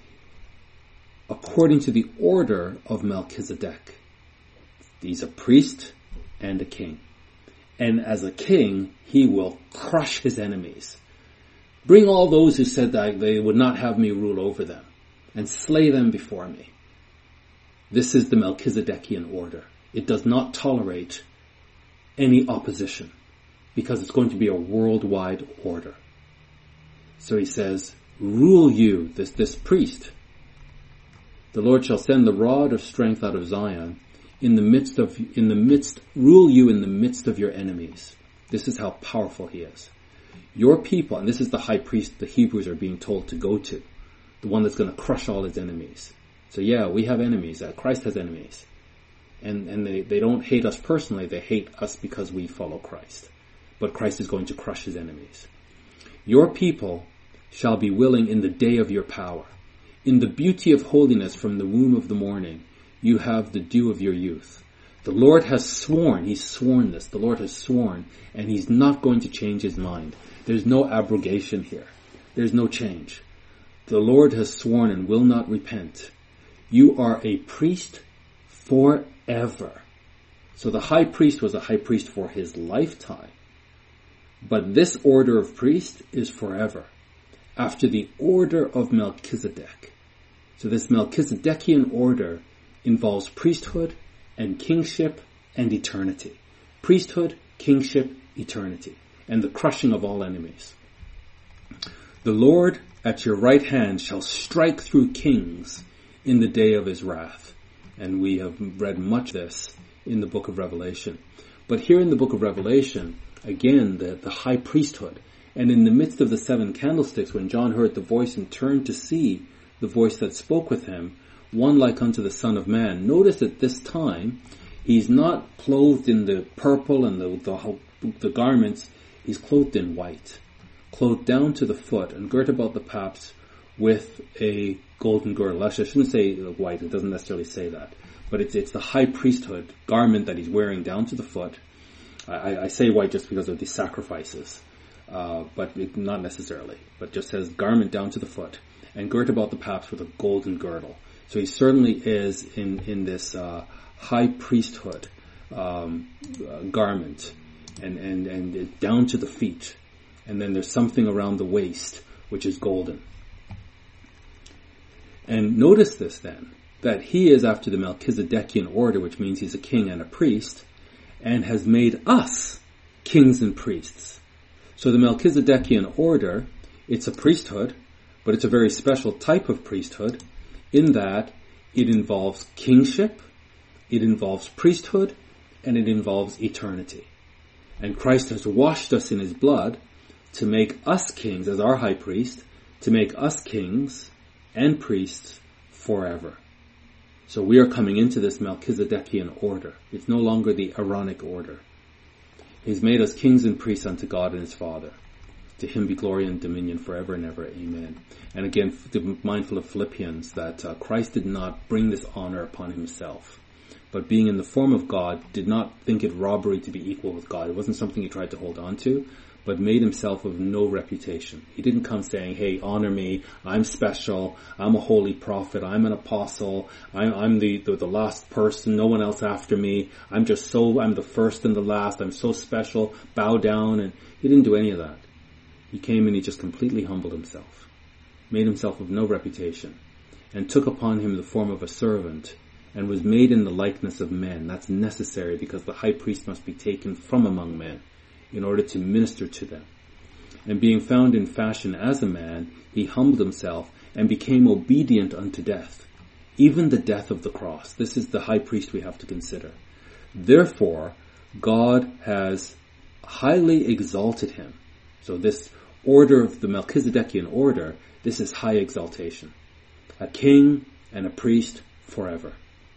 according to the order of Melchizedek. He's a priest and a king. And as a king, he will crush his enemies. Bring all those who said that they would not have me rule over them, and slay them before me. This is the Melchizedekian order. It does not tolerate any opposition, because it's going to be a worldwide order. So he says, rule you, this, this priest. The Lord shall send the rod of strength out of Zion. in the midst of, in the midst, rule you in the midst of your enemies. This is how powerful he is. Your people, and this is the high priest the Hebrews are being told to go to, the one that's going to crush all his enemies. So yeah, we have enemies. Uh, Christ has enemies. And, and they, they don't hate us personally, they hate us because we follow Christ. But Christ is going to crush his enemies. Your people shall be willing in the day of your power. In the beauty of holiness from the womb of the morning, you have the dew of your youth. The Lord has sworn, he's sworn this, the Lord has sworn, and he's not going to change his mind. There's no abrogation here. There's no change. The Lord has sworn and will not repent. You are a priest forever. So the high priest was a high priest for his lifetime. But this order of priest is forever, after the order of Melchizedek. So this Melchizedekian order involves priesthood and kingship and eternity. Priesthood, kingship, eternity, and the crushing of all enemies. The Lord at your right hand shall strike through kings in the day of his wrath. And we have read much of this in the book of Revelation. But here in the book of Revelation, again, the, the high priesthood, and in the midst of the seven candlesticks, when John heard the voice and turned to see the voice that spoke with him, one like unto the Son of Man. Notice at this time, he's not clothed in the purple and the, the, the garments, he's clothed in white, clothed down to the foot and girt about the paps with a golden girdle. Actually, I shouldn't say white, it doesn't necessarily say that, but it's, it's the high priesthood garment that he's wearing down to the foot. I, I say white just because of the sacrifices, uh, but it, not necessarily, but just says garment down to the foot and girt about the paps with a golden girdle. So he certainly is in, in this uh, high priesthood um, uh, garment and, and, and down to the feet. And then there's something around the waist, which is golden. And notice this then, that he is after the Melchizedekian order, which means he's a king and a priest, and has made us kings and priests. So the Melchizedekian order, it's a priesthood, but it's a very special type of priesthood, in that it involves kingship, it involves priesthood, and it involves eternity. And Christ has washed us in his blood to make us kings as our high priest, to make us kings and priests forever. So we are coming into this Melchizedekian order. It's no longer the Aaronic order. He's made us kings and priests unto God and his Father. To him be glory and dominion forever and ever. Amen. And again, mindful of Philippians, that uh, Christ did not bring this honor upon himself, but being in the form of God, did not think it robbery to be equal with God. It wasn't something he tried to hold on to, but made himself of no reputation. He didn't come saying, hey, honor me, I'm special, I'm a holy prophet, I'm an apostle, I'm, I'm the, the, the last person, no one else after me, I'm just so, I'm the first and the last, I'm so special, bow down. And he didn't do any of that. He came and he just completely humbled himself, made himself of no reputation, and took upon him the form of a servant, and was made in the likeness of men. That's necessary because the high priest must be taken from among men in order to minister to them. And being found in fashion as a man, he humbled himself and became obedient unto death, even the death of the cross. This is the high priest we have to consider. Therefore, God has highly exalted him. So this order of the Melchizedekian order, this is high exaltation. A king and a priest forever.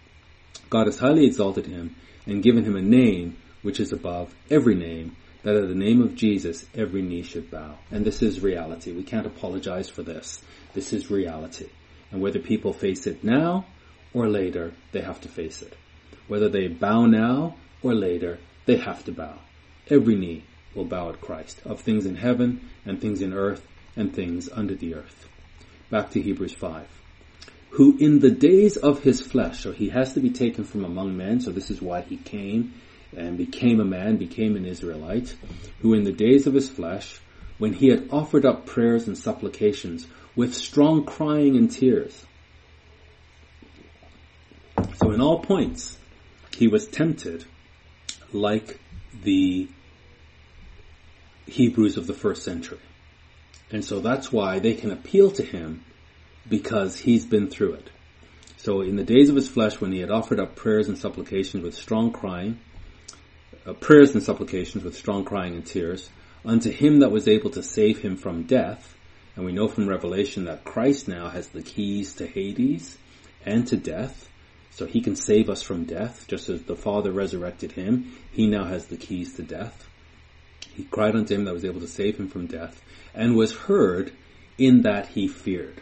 God has highly exalted him and given him a name which is above every name, that at the name of Jesus every knee should bow. And this is reality. We can't apologize for this. This is reality. And whether people face it now or later, they have to face it. Whether they bow now or later, they have to bow. Every knee will bow at Christ, of things in heaven and things in earth and things under the earth. Back to Hebrews five. Who in the days of his flesh, so he has to be taken from among men, so this is why he came and became a man, became an Israelite, who in the days of his flesh, when he had offered up prayers and supplications with strong crying and tears. So in all points, he was tempted like the Hebrews of the first century. And so that's why they can appeal to him, because he's been through it. So in the days of his flesh, when he had offered up prayers and supplications with strong crying, uh, prayers and supplications with strong crying and tears, unto him that was able to save him from death, and we know from Revelation that Christ now has the keys to Hades and to death, so he can save us from death, just as the Father resurrected him. He now has the keys to death. He cried unto him that was able to save him from death, and was heard in that he feared.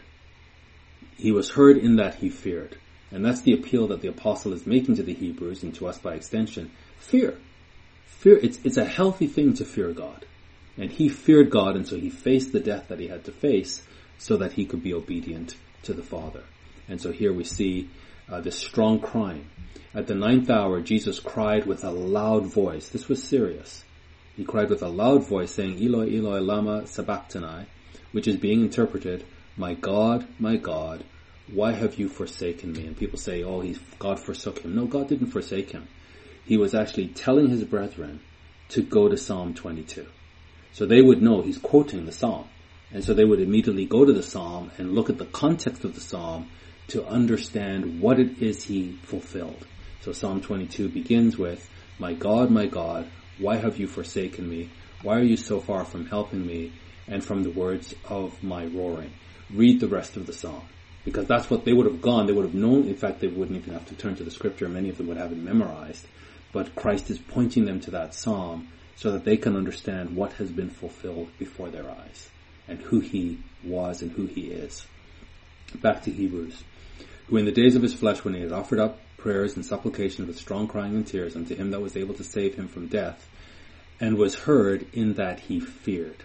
He was heard in that he feared. And that's the appeal that the apostle is making to the Hebrews, and to us by extension. Fear. Fear, it's, it's a healthy thing to fear God. And he feared God, and so he faced the death that he had to face so that he could be obedient to the Father. And so here we see uh, this strong crying. At the ninth hour, Jesus cried with a loud voice. This was serious. He cried with a loud voice, saying, Eloi, Eloi, lama sabachthani, which is being interpreted, my God, my God, why have you forsaken me? And people say, oh, he's, God forsook him. No, God didn't forsake him. He was actually telling his brethren to go to Psalm twenty-two. So they would know he's quoting the Psalm. And so they would immediately go to the Psalm and look at the context of the Psalm to understand what it is he fulfilled. So Psalm twenty-two begins with, my God, my God, why have you forsaken me? Why are you so far from helping me and from the words of my roaring? Read the rest of the Psalm. Because that's what they would have gone. They would have known. In fact, they wouldn't even have to turn to the scripture. Many of them would have it memorized. But Christ is pointing them to that Psalm so that they can understand what has been fulfilled before their eyes and who he was and who he is. Back to Hebrews. Who in the days of his flesh, when he had offered up prayers and supplications with strong crying and tears unto him that was able to save him from death, and was heard in that he feared.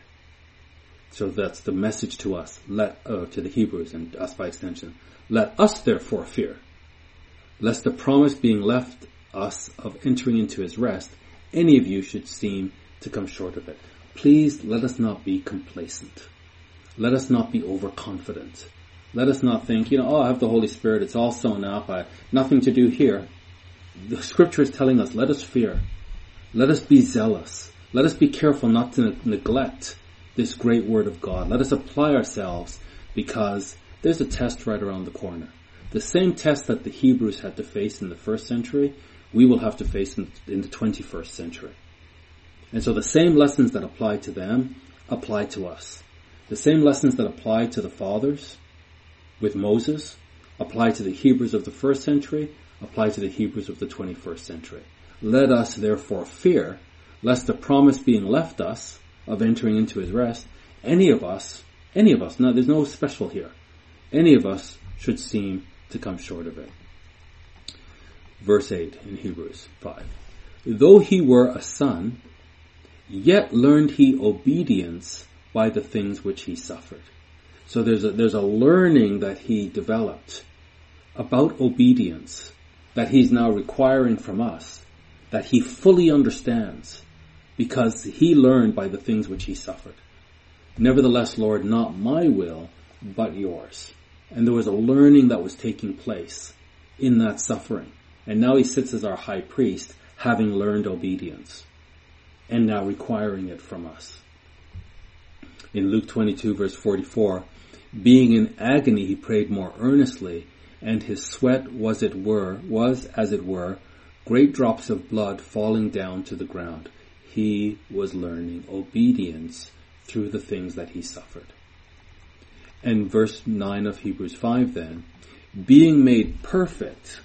So that's the message to us, let uh, to the Hebrews and us by extension. Let us therefore fear, lest the promise being left us of entering into his rest, any of you should seem to come short of it. Please let us not be complacent. Let us not be overconfident. Let us not think, you know, oh, I have the Holy Spirit, it's all sewn up, I nothing to do here. The scripture is telling us, let us fear. Let us be zealous. Let us be careful not to ne- neglect this great word of God. Let us apply ourselves, because there's a test right around the corner. The same test that the Hebrews had to face in the first century, we will have to face in, in the twenty-first century. And so the same lessons that apply to them apply to us. The same lessons that apply to the fathers with Moses apply to the Hebrews of the first century, apply to the Hebrews of the twenty-first century. Let us therefore fear, lest the promise being left us of entering into his rest, any of us, any of us, no, there's no special here, any of us should seem to come short of it. Verse eight in Hebrews five. Though he were a son, yet learned he obedience by the things which he suffered. So there's a, there's a learning that he developed about obedience that he's now requiring from us, that he fully understands, because he learned by the things which he suffered. Nevertheless, Lord, not my will, but yours. And there was a learning that was taking place in that suffering. And now he sits as our high priest, having learned obedience, and now requiring it from us. In Luke twenty-two, verse forty-four, being in agony, he prayed more earnestly, and his sweat was it were, was as it were, great drops of blood falling down to the ground. He was learning obedience through the things that he suffered. And verse nine of Hebrews five then, being made perfect,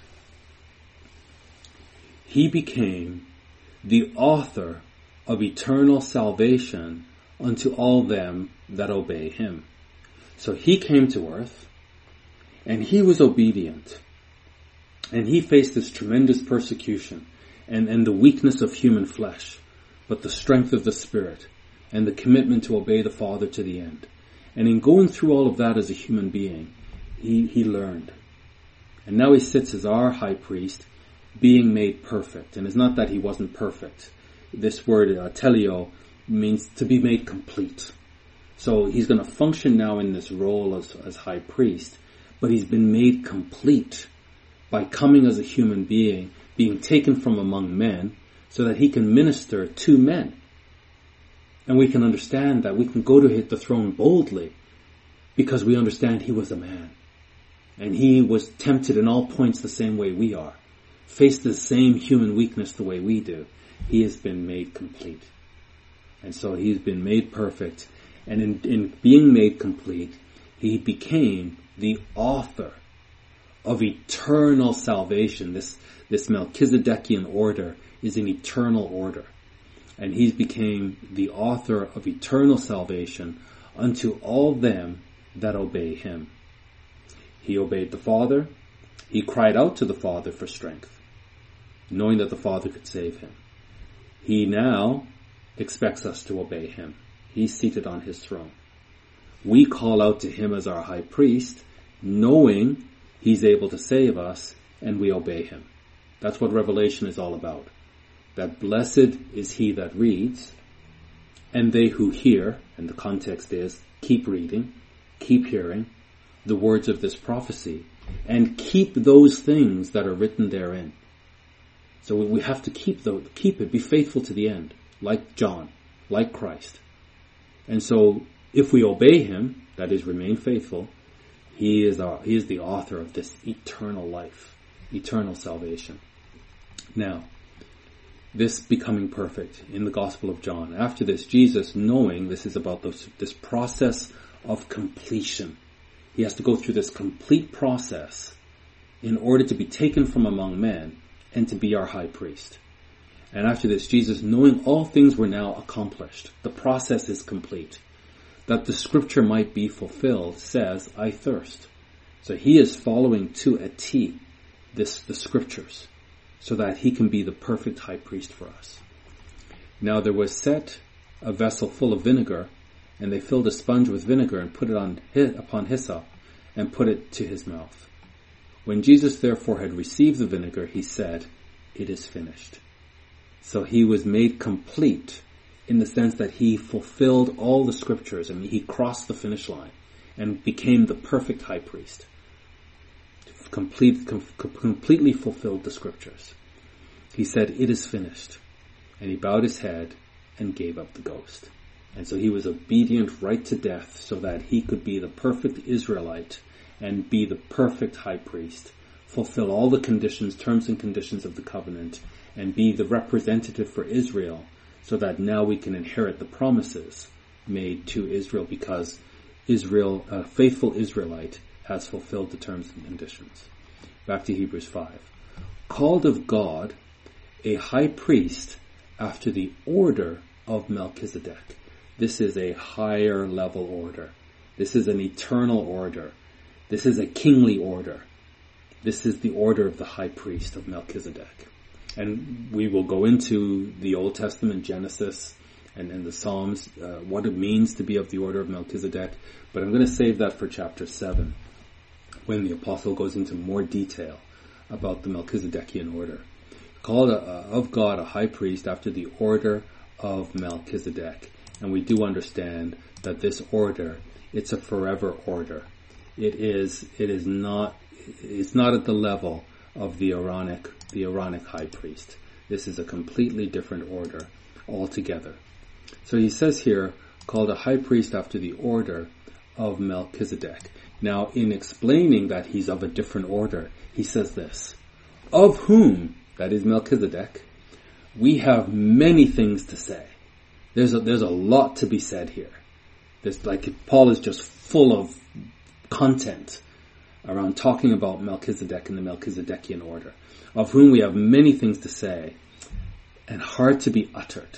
he became the author of eternal salvation unto all them that obey him. So he came to earth, and he was obedient, and he faced this tremendous persecution and, and the weakness of human flesh, but the strength of the Spirit and the commitment to obey the Father to the end. And in going through all of that as a human being, he, he learned. And now he sits as our high priest, being made perfect. And it's not that he wasn't perfect. This word, uh, teleo, means to be made complete. So he's going to function now in this role as, as high priest, but he's been made complete by coming as a human being, being taken from among men, so that he can minister to men. And we can understand that we can go to hit the throne boldly, because we understand he was a man. And he was tempted in all points the same way we are. Faced the same human weakness the way we do. He has been made complete. And so he's been made perfect. And in, in being made complete, he became the author of eternal salvation. This, this Melchizedekian order is an eternal order. And he became the author of eternal salvation unto all them that obey him. He obeyed the Father. He cried out to the Father for strength, knowing that the Father could save him. He now expects us to obey him. He's seated on his throne. We call out to him as our high priest, knowing he's able to save us, and we obey him. That's what Revelation is all about. That blessed is he that reads, and they who hear, and the context is, keep reading, keep hearing, the words of this prophecy, and keep those things that are written therein. So we have to keep those, keep it, be faithful to the end, like John, like Christ. And so if we obey him, that is, remain faithful, he is our, he is the author of this eternal life, eternal salvation. Now, this becoming perfect in the Gospel of John. After this, Jesus, knowing this is about this, this process of completion, he has to go through this complete process in order to be taken from among men and to be our high priest. And after this, Jesus, knowing all things were now accomplished, the process is complete, that the scripture might be fulfilled, says, I thirst. So he is following to a T this the scriptures, so that he can be the perfect high priest for us. Now there was set a vessel full of vinegar, and they filled a sponge with vinegar and put it on upon hyssop, and put it to his mouth. When Jesus therefore had received the vinegar, he said, it is finished. So he was made complete in the sense that he fulfilled all the scriptures, and he crossed the finish line and became the perfect high priest. Complete, com- completely fulfilled the scriptures. He said, it is finished. And he bowed his head and gave up the ghost. And so he was obedient right to death so that he could be the perfect Israelite and be the perfect high priest, fulfill all the conditions, terms and conditions of the covenant, and be the representative for Israel so that now we can inherit the promises made to Israel because Israel, a faithful Israelite, has fulfilled the terms and conditions. Back to Hebrews five. Called of God, a high priest after the order of Melchizedek. This is a higher level order. This is an eternal order. This is a kingly order. This is the order of the high priest of Melchizedek. And we will go into the Old Testament, Genesis, and, and the Psalms, uh, what it means to be of the order of Melchizedek. But I'm going to save that for chapter seven, when the apostle goes into more detail about the Melchizedekian order. Called a, a, of God a high priest after the order of Melchizedek. And we do understand that this order, it's a forever order. It is, it is not, it's not at the level of the Aaronic, the Aaronic high priest. This is a completely different order altogether. So he says here, called a high priest after the order of Melchizedek. Now, in explaining that he's of a different order, he says this, of whom, that is Melchizedek, we have many things to say. There's a, there's a lot to be said here. There's like, Paul is just full of content around talking about Melchizedek and the Melchizedekian order, of whom we have many things to say and hard to be uttered,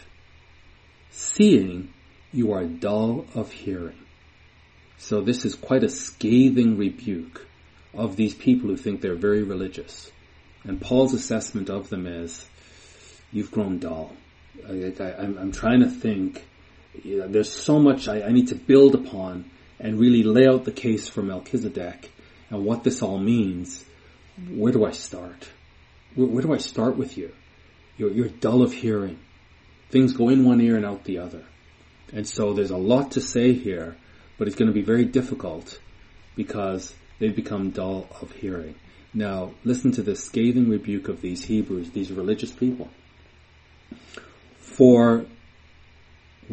seeing you are dull of hearing. So this is quite a scathing rebuke of these people who think they're very religious. And Paul's assessment of them is, you've grown dull. I, I, I'm, I'm trying to think, you know, there's so much I, I need to build upon and really lay out the case for Melchizedek and what this all means. Where do I start? Where, where do I start with you? You're, you're dull of hearing. Things go in one ear and out the other. And so there's a lot to say here, but it's going to be very difficult because they've become dull of hearing. Now, listen to the scathing rebuke of these Hebrews, these religious people. For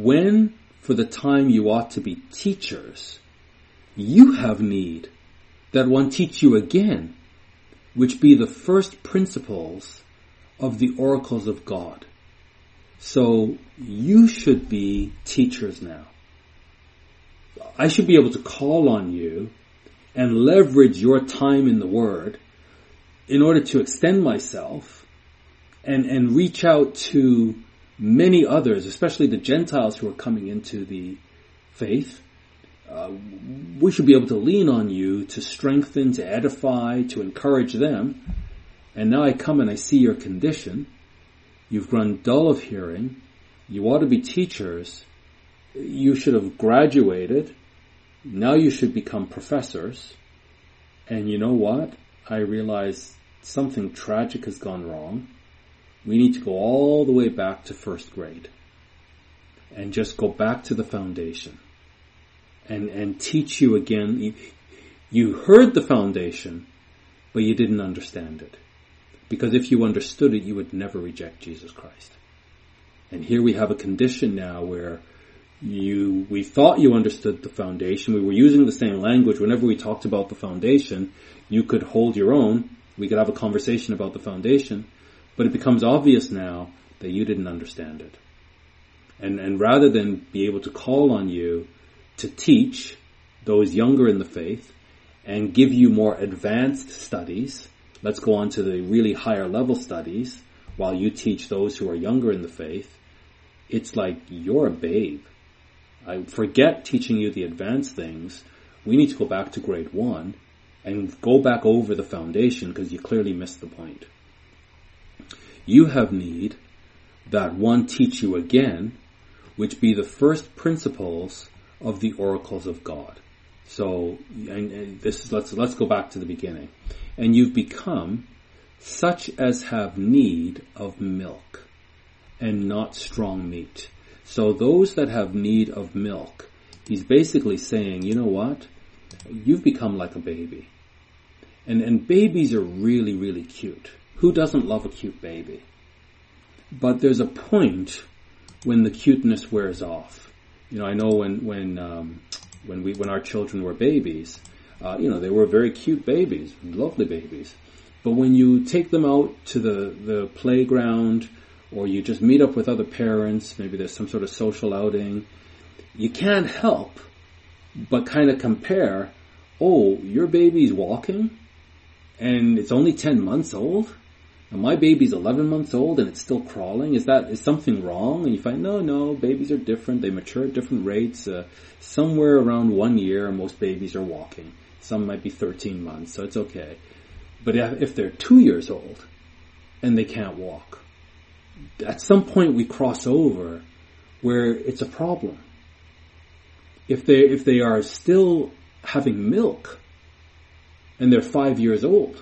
when, for the time you ought to be teachers, you have need that one teach you again, which be the first principles of the oracles of God. So you should be teachers now. I should be able to call on you and leverage your time in the Word in order to extend myself and, and reach out to many others, especially the Gentiles who are coming into the faith. Uh, we should be able to lean on you to strengthen, to edify, to encourage them. And now I come and I see your condition. You've grown dull of hearing. You ought to be teachers. You should have graduated. Now you should become professors. And you know what? I realize something tragic has gone wrong. We need to go all the way back to first grade and just go back to the foundation and, and teach you again. You, you heard the foundation, but you didn't understand it. Because if you understood it, you would never reject Jesus Christ. And here we have a condition now where you, we thought you understood the foundation. We were using the same language. Whenever we talked about the foundation, you could hold your own. We could have a conversation about the foundation. But it becomes obvious now that you didn't understand it. And, and rather than be able to call on you to teach those younger in the faith and give you more advanced studies, let's go on to the really higher level studies while you teach those who are younger in the faith. It's like you're a babe. I forget teaching you the advanced things. We need to go back to grade one and go back over the foundation because you clearly missed the point. You have need that one teach you again, which be the first principles of the oracles of God. So, and, and this is, let's, let's go back to the beginning. And you've become such as have need of milk and not strong meat. So those that have need of milk, he's basically saying, you know what? You've become like a baby. And, and babies are really, really cute. Who doesn't love a cute baby? But there's a point when the cuteness wears off. You know, I know when, when, um, when we, when our children were babies, Uh, you know, they were very cute babies, lovely babies. But when you take them out to the, the playground or you just meet up with other parents, maybe there's some sort of social outing, you can't help but kind of compare, oh, your baby's walking and it's only ten months old? And my baby's eleven months old and it's still crawling? Is that, is something wrong? And you find, no, no, babies are different. They mature at different rates. Uh, somewhere around one year, most babies are walking. Some might be thirteen months, so it's okay. But if they're two years old and they can't walk, at some point we cross over where it's a problem. If they, if they are still having milk and they're five years old,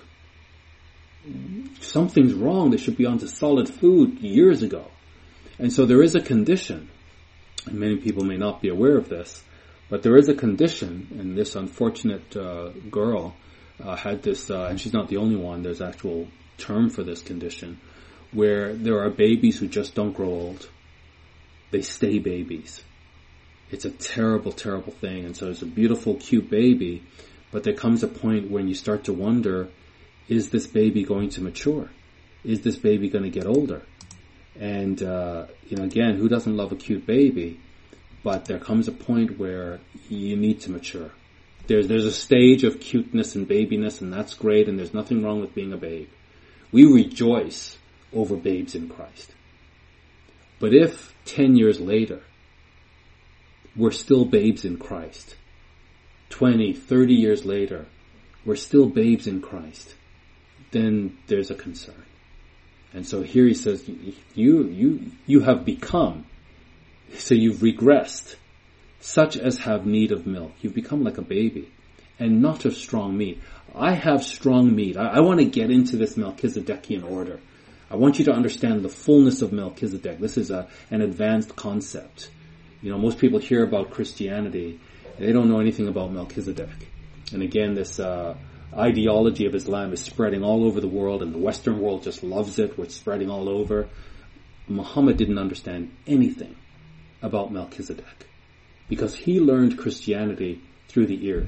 something's wrong. They should be onto solid food years ago. And so there is a condition, and many people may not be aware of this, but there is a condition, and this unfortunate uh, girl uh, had this, uh, and she's not the only one, there's an actual term for this condition, where there are babies who just don't grow old. They stay babies. It's a terrible, terrible thing. And so it's a beautiful, cute baby, but there comes a point when you start to wonder, is this baby going to mature? Is this baby going to get older? And, uh, you know, again, who doesn't love a cute baby? But there comes a point where you need to mature. There's, there's a stage of cuteness and babiness, and that's great, and there's nothing wrong with being a babe. We rejoice over babes in Christ. But if ten years later, we're still babes in Christ, twenty, thirty years later, we're still babes in Christ, then there's a concern. And so here he says, you, you, you have become, so you've regressed, such as have need of milk. You've become like a baby, and not of strong meat. I have strong meat. I, I want to get into this Melchizedekian order. I want you to understand the fullness of Melchizedek. This is a, an advanced concept. You know, most people hear about Christianity, and they don't know anything about Melchizedek. And again, this uh, ideology of Islam is spreading all over the world, and the Western world just loves it. It's spreading all over. Muhammad didn't understand anything about Melchizedek, because he learned Christianity through the ears.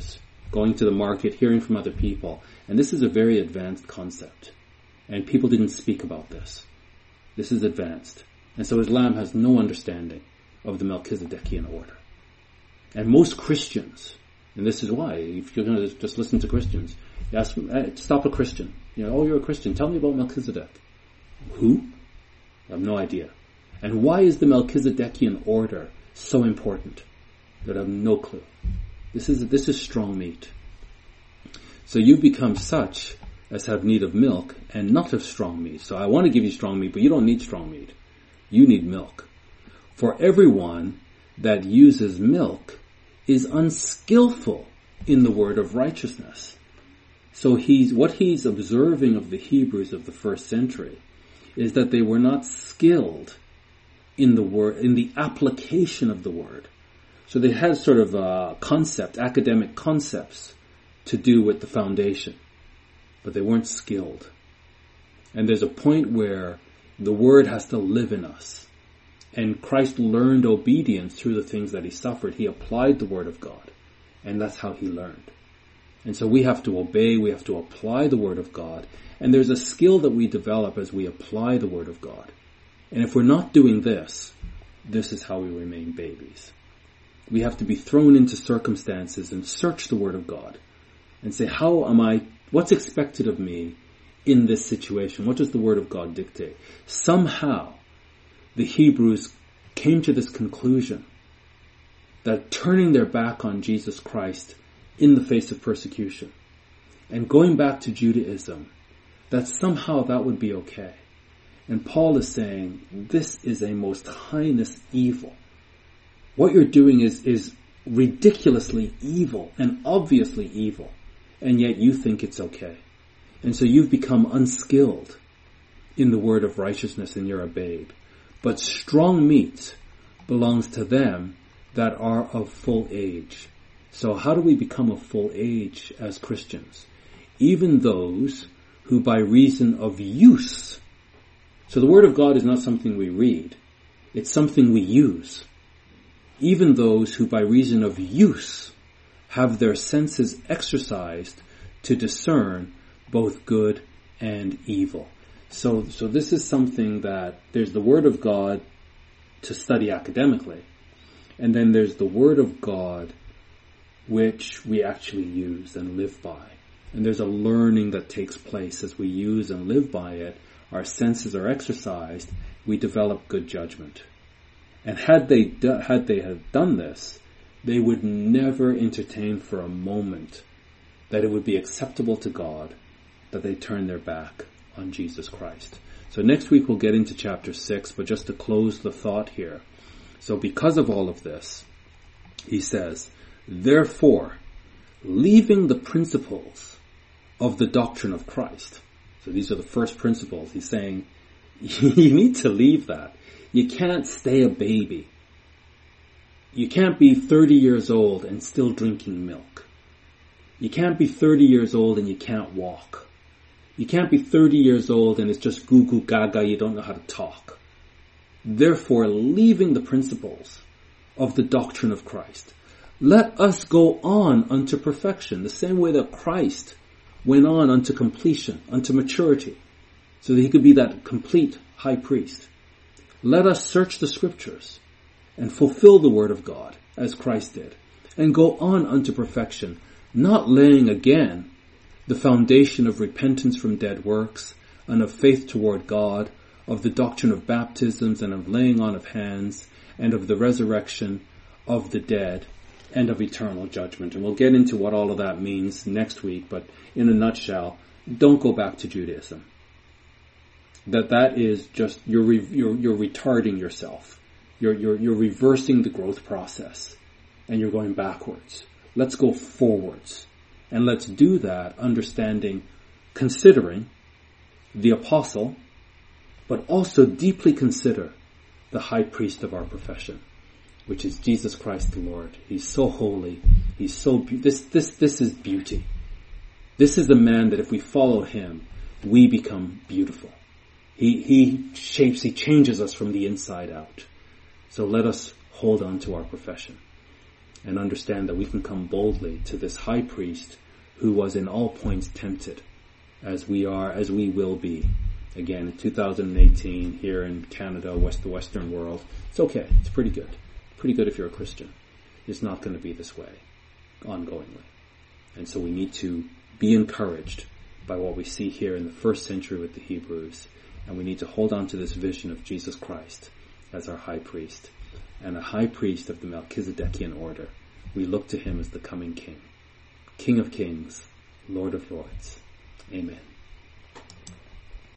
going to the market, hearing from other people. And this is a very advanced concept. And people didn't speak about this. This is advanced. And so Islam has no understanding of the Melchizedekian order. And most Christians, and this is why, if you're going to just listen to Christians, you ask, stop a Christian. You know, oh, you're a Christian. Tell me about Melchizedek. Who? I have no idea. And why is the Melchizedekian order so important? That I have no clue. This is this is strong meat. So you become such as have need of milk and not of strong meat. So I want to give you strong meat, but you don't need strong meat. You need milk. For everyone that uses milk is unskillful in the word of righteousness. So he's what he's observing of the Hebrews of the first century is that they were not skilled in the word, in the application of the word. So they had sort of a concept, academic concepts to do with the foundation, but they weren't skilled. And there's a point where the word has to live in us. And Christ learned obedience through the things that he suffered. He applied the word of God, and that's how he learned. And so we have to obey, we have to apply the word of God, and there's a skill that we develop as we apply the word of God. And if we're not doing this, this is how we remain babies. We have to be thrown into circumstances and search the word of God and say, how am I, what's expected of me in this situation? What does the word of God dictate? Somehow, the Hebrews came to this conclusion that turning their back on Jesus Christ in the face of persecution and going back to Judaism, that somehow that would be okay. And Paul is saying, this is a most heinous evil. What you're doing is, is ridiculously evil and obviously evil, and yet you think it's okay. And so you've become unskilled in the word of righteousness and you're a babe. But strong meat belongs to them that are of full age. So how do we become of full age as Christians? Even those who by reason of use. So the word of God is not something we read. It's something we use. Even those who by reason of use have their senses exercised to discern both good and evil. So, so this is something that there's the word of God to study academically. And then there's the word of God which we actually use and live by. And there's a learning that takes place as we use and live by it. Our senses are exercised. We develop good judgment. And had they do, had they had done this, they would never entertain for a moment that it would be acceptable to God that they turn their back on Jesus Christ. So next week we'll get into chapter six, but just to close the thought here. So because of all of this, he says, therefore, leaving the principles of the doctrine of Christ. So these are the first principles. He's saying, you need to leave that. You can't stay a baby. You can't be thirty years old and still drinking milk. You can't be thirty years old and you can't walk. You can't be thirty years old and it's just goo goo gaga, you don't know how to talk. Therefore, leaving the principles of the doctrine of Christ, let us go on unto perfection, the same way that Christ went on unto completion, unto maturity, so that he could be that complete high priest. Let us search the scriptures and fulfill the word of God as Christ did, and go on unto perfection, not laying again the foundation of repentance from dead works and of faith toward God, of the doctrine of baptisms and of laying on of hands and of the resurrection of the dead and of eternal judgment. And we'll get into what all of that means next week, but in a nutshell, don't go back to Judaism. That that is just, you're, re, you're, you're retarding yourself. You're, you're, you're reversing the growth process and you're going backwards. Let's go forwards. And let's do that understanding, considering the apostle, but also deeply consider the high priest of our profession, which is Jesus Christ the Lord. He's so holy. He's so, be- this, this, this is beauty. This is the man that if we follow him, we become beautiful. He, he shapes, he changes us from the inside out. So let us hold on to our profession. and understand that we can come boldly to this high priest who was in all points tempted, as we are, as we will be. Again, in two thousand eighteen, here in Canada, west the Western world, it's okay. It's pretty good. Pretty good if you're a Christian. It's not going to be this way ongoingly. And so we need to be encouraged by what we see here in the first century with the Hebrews. And we need to hold on to this vision of Jesus Christ as our high priest, and a high priest of the Melchizedekian order. We look to him as the coming king, King of kings, Lord of lords. Amen.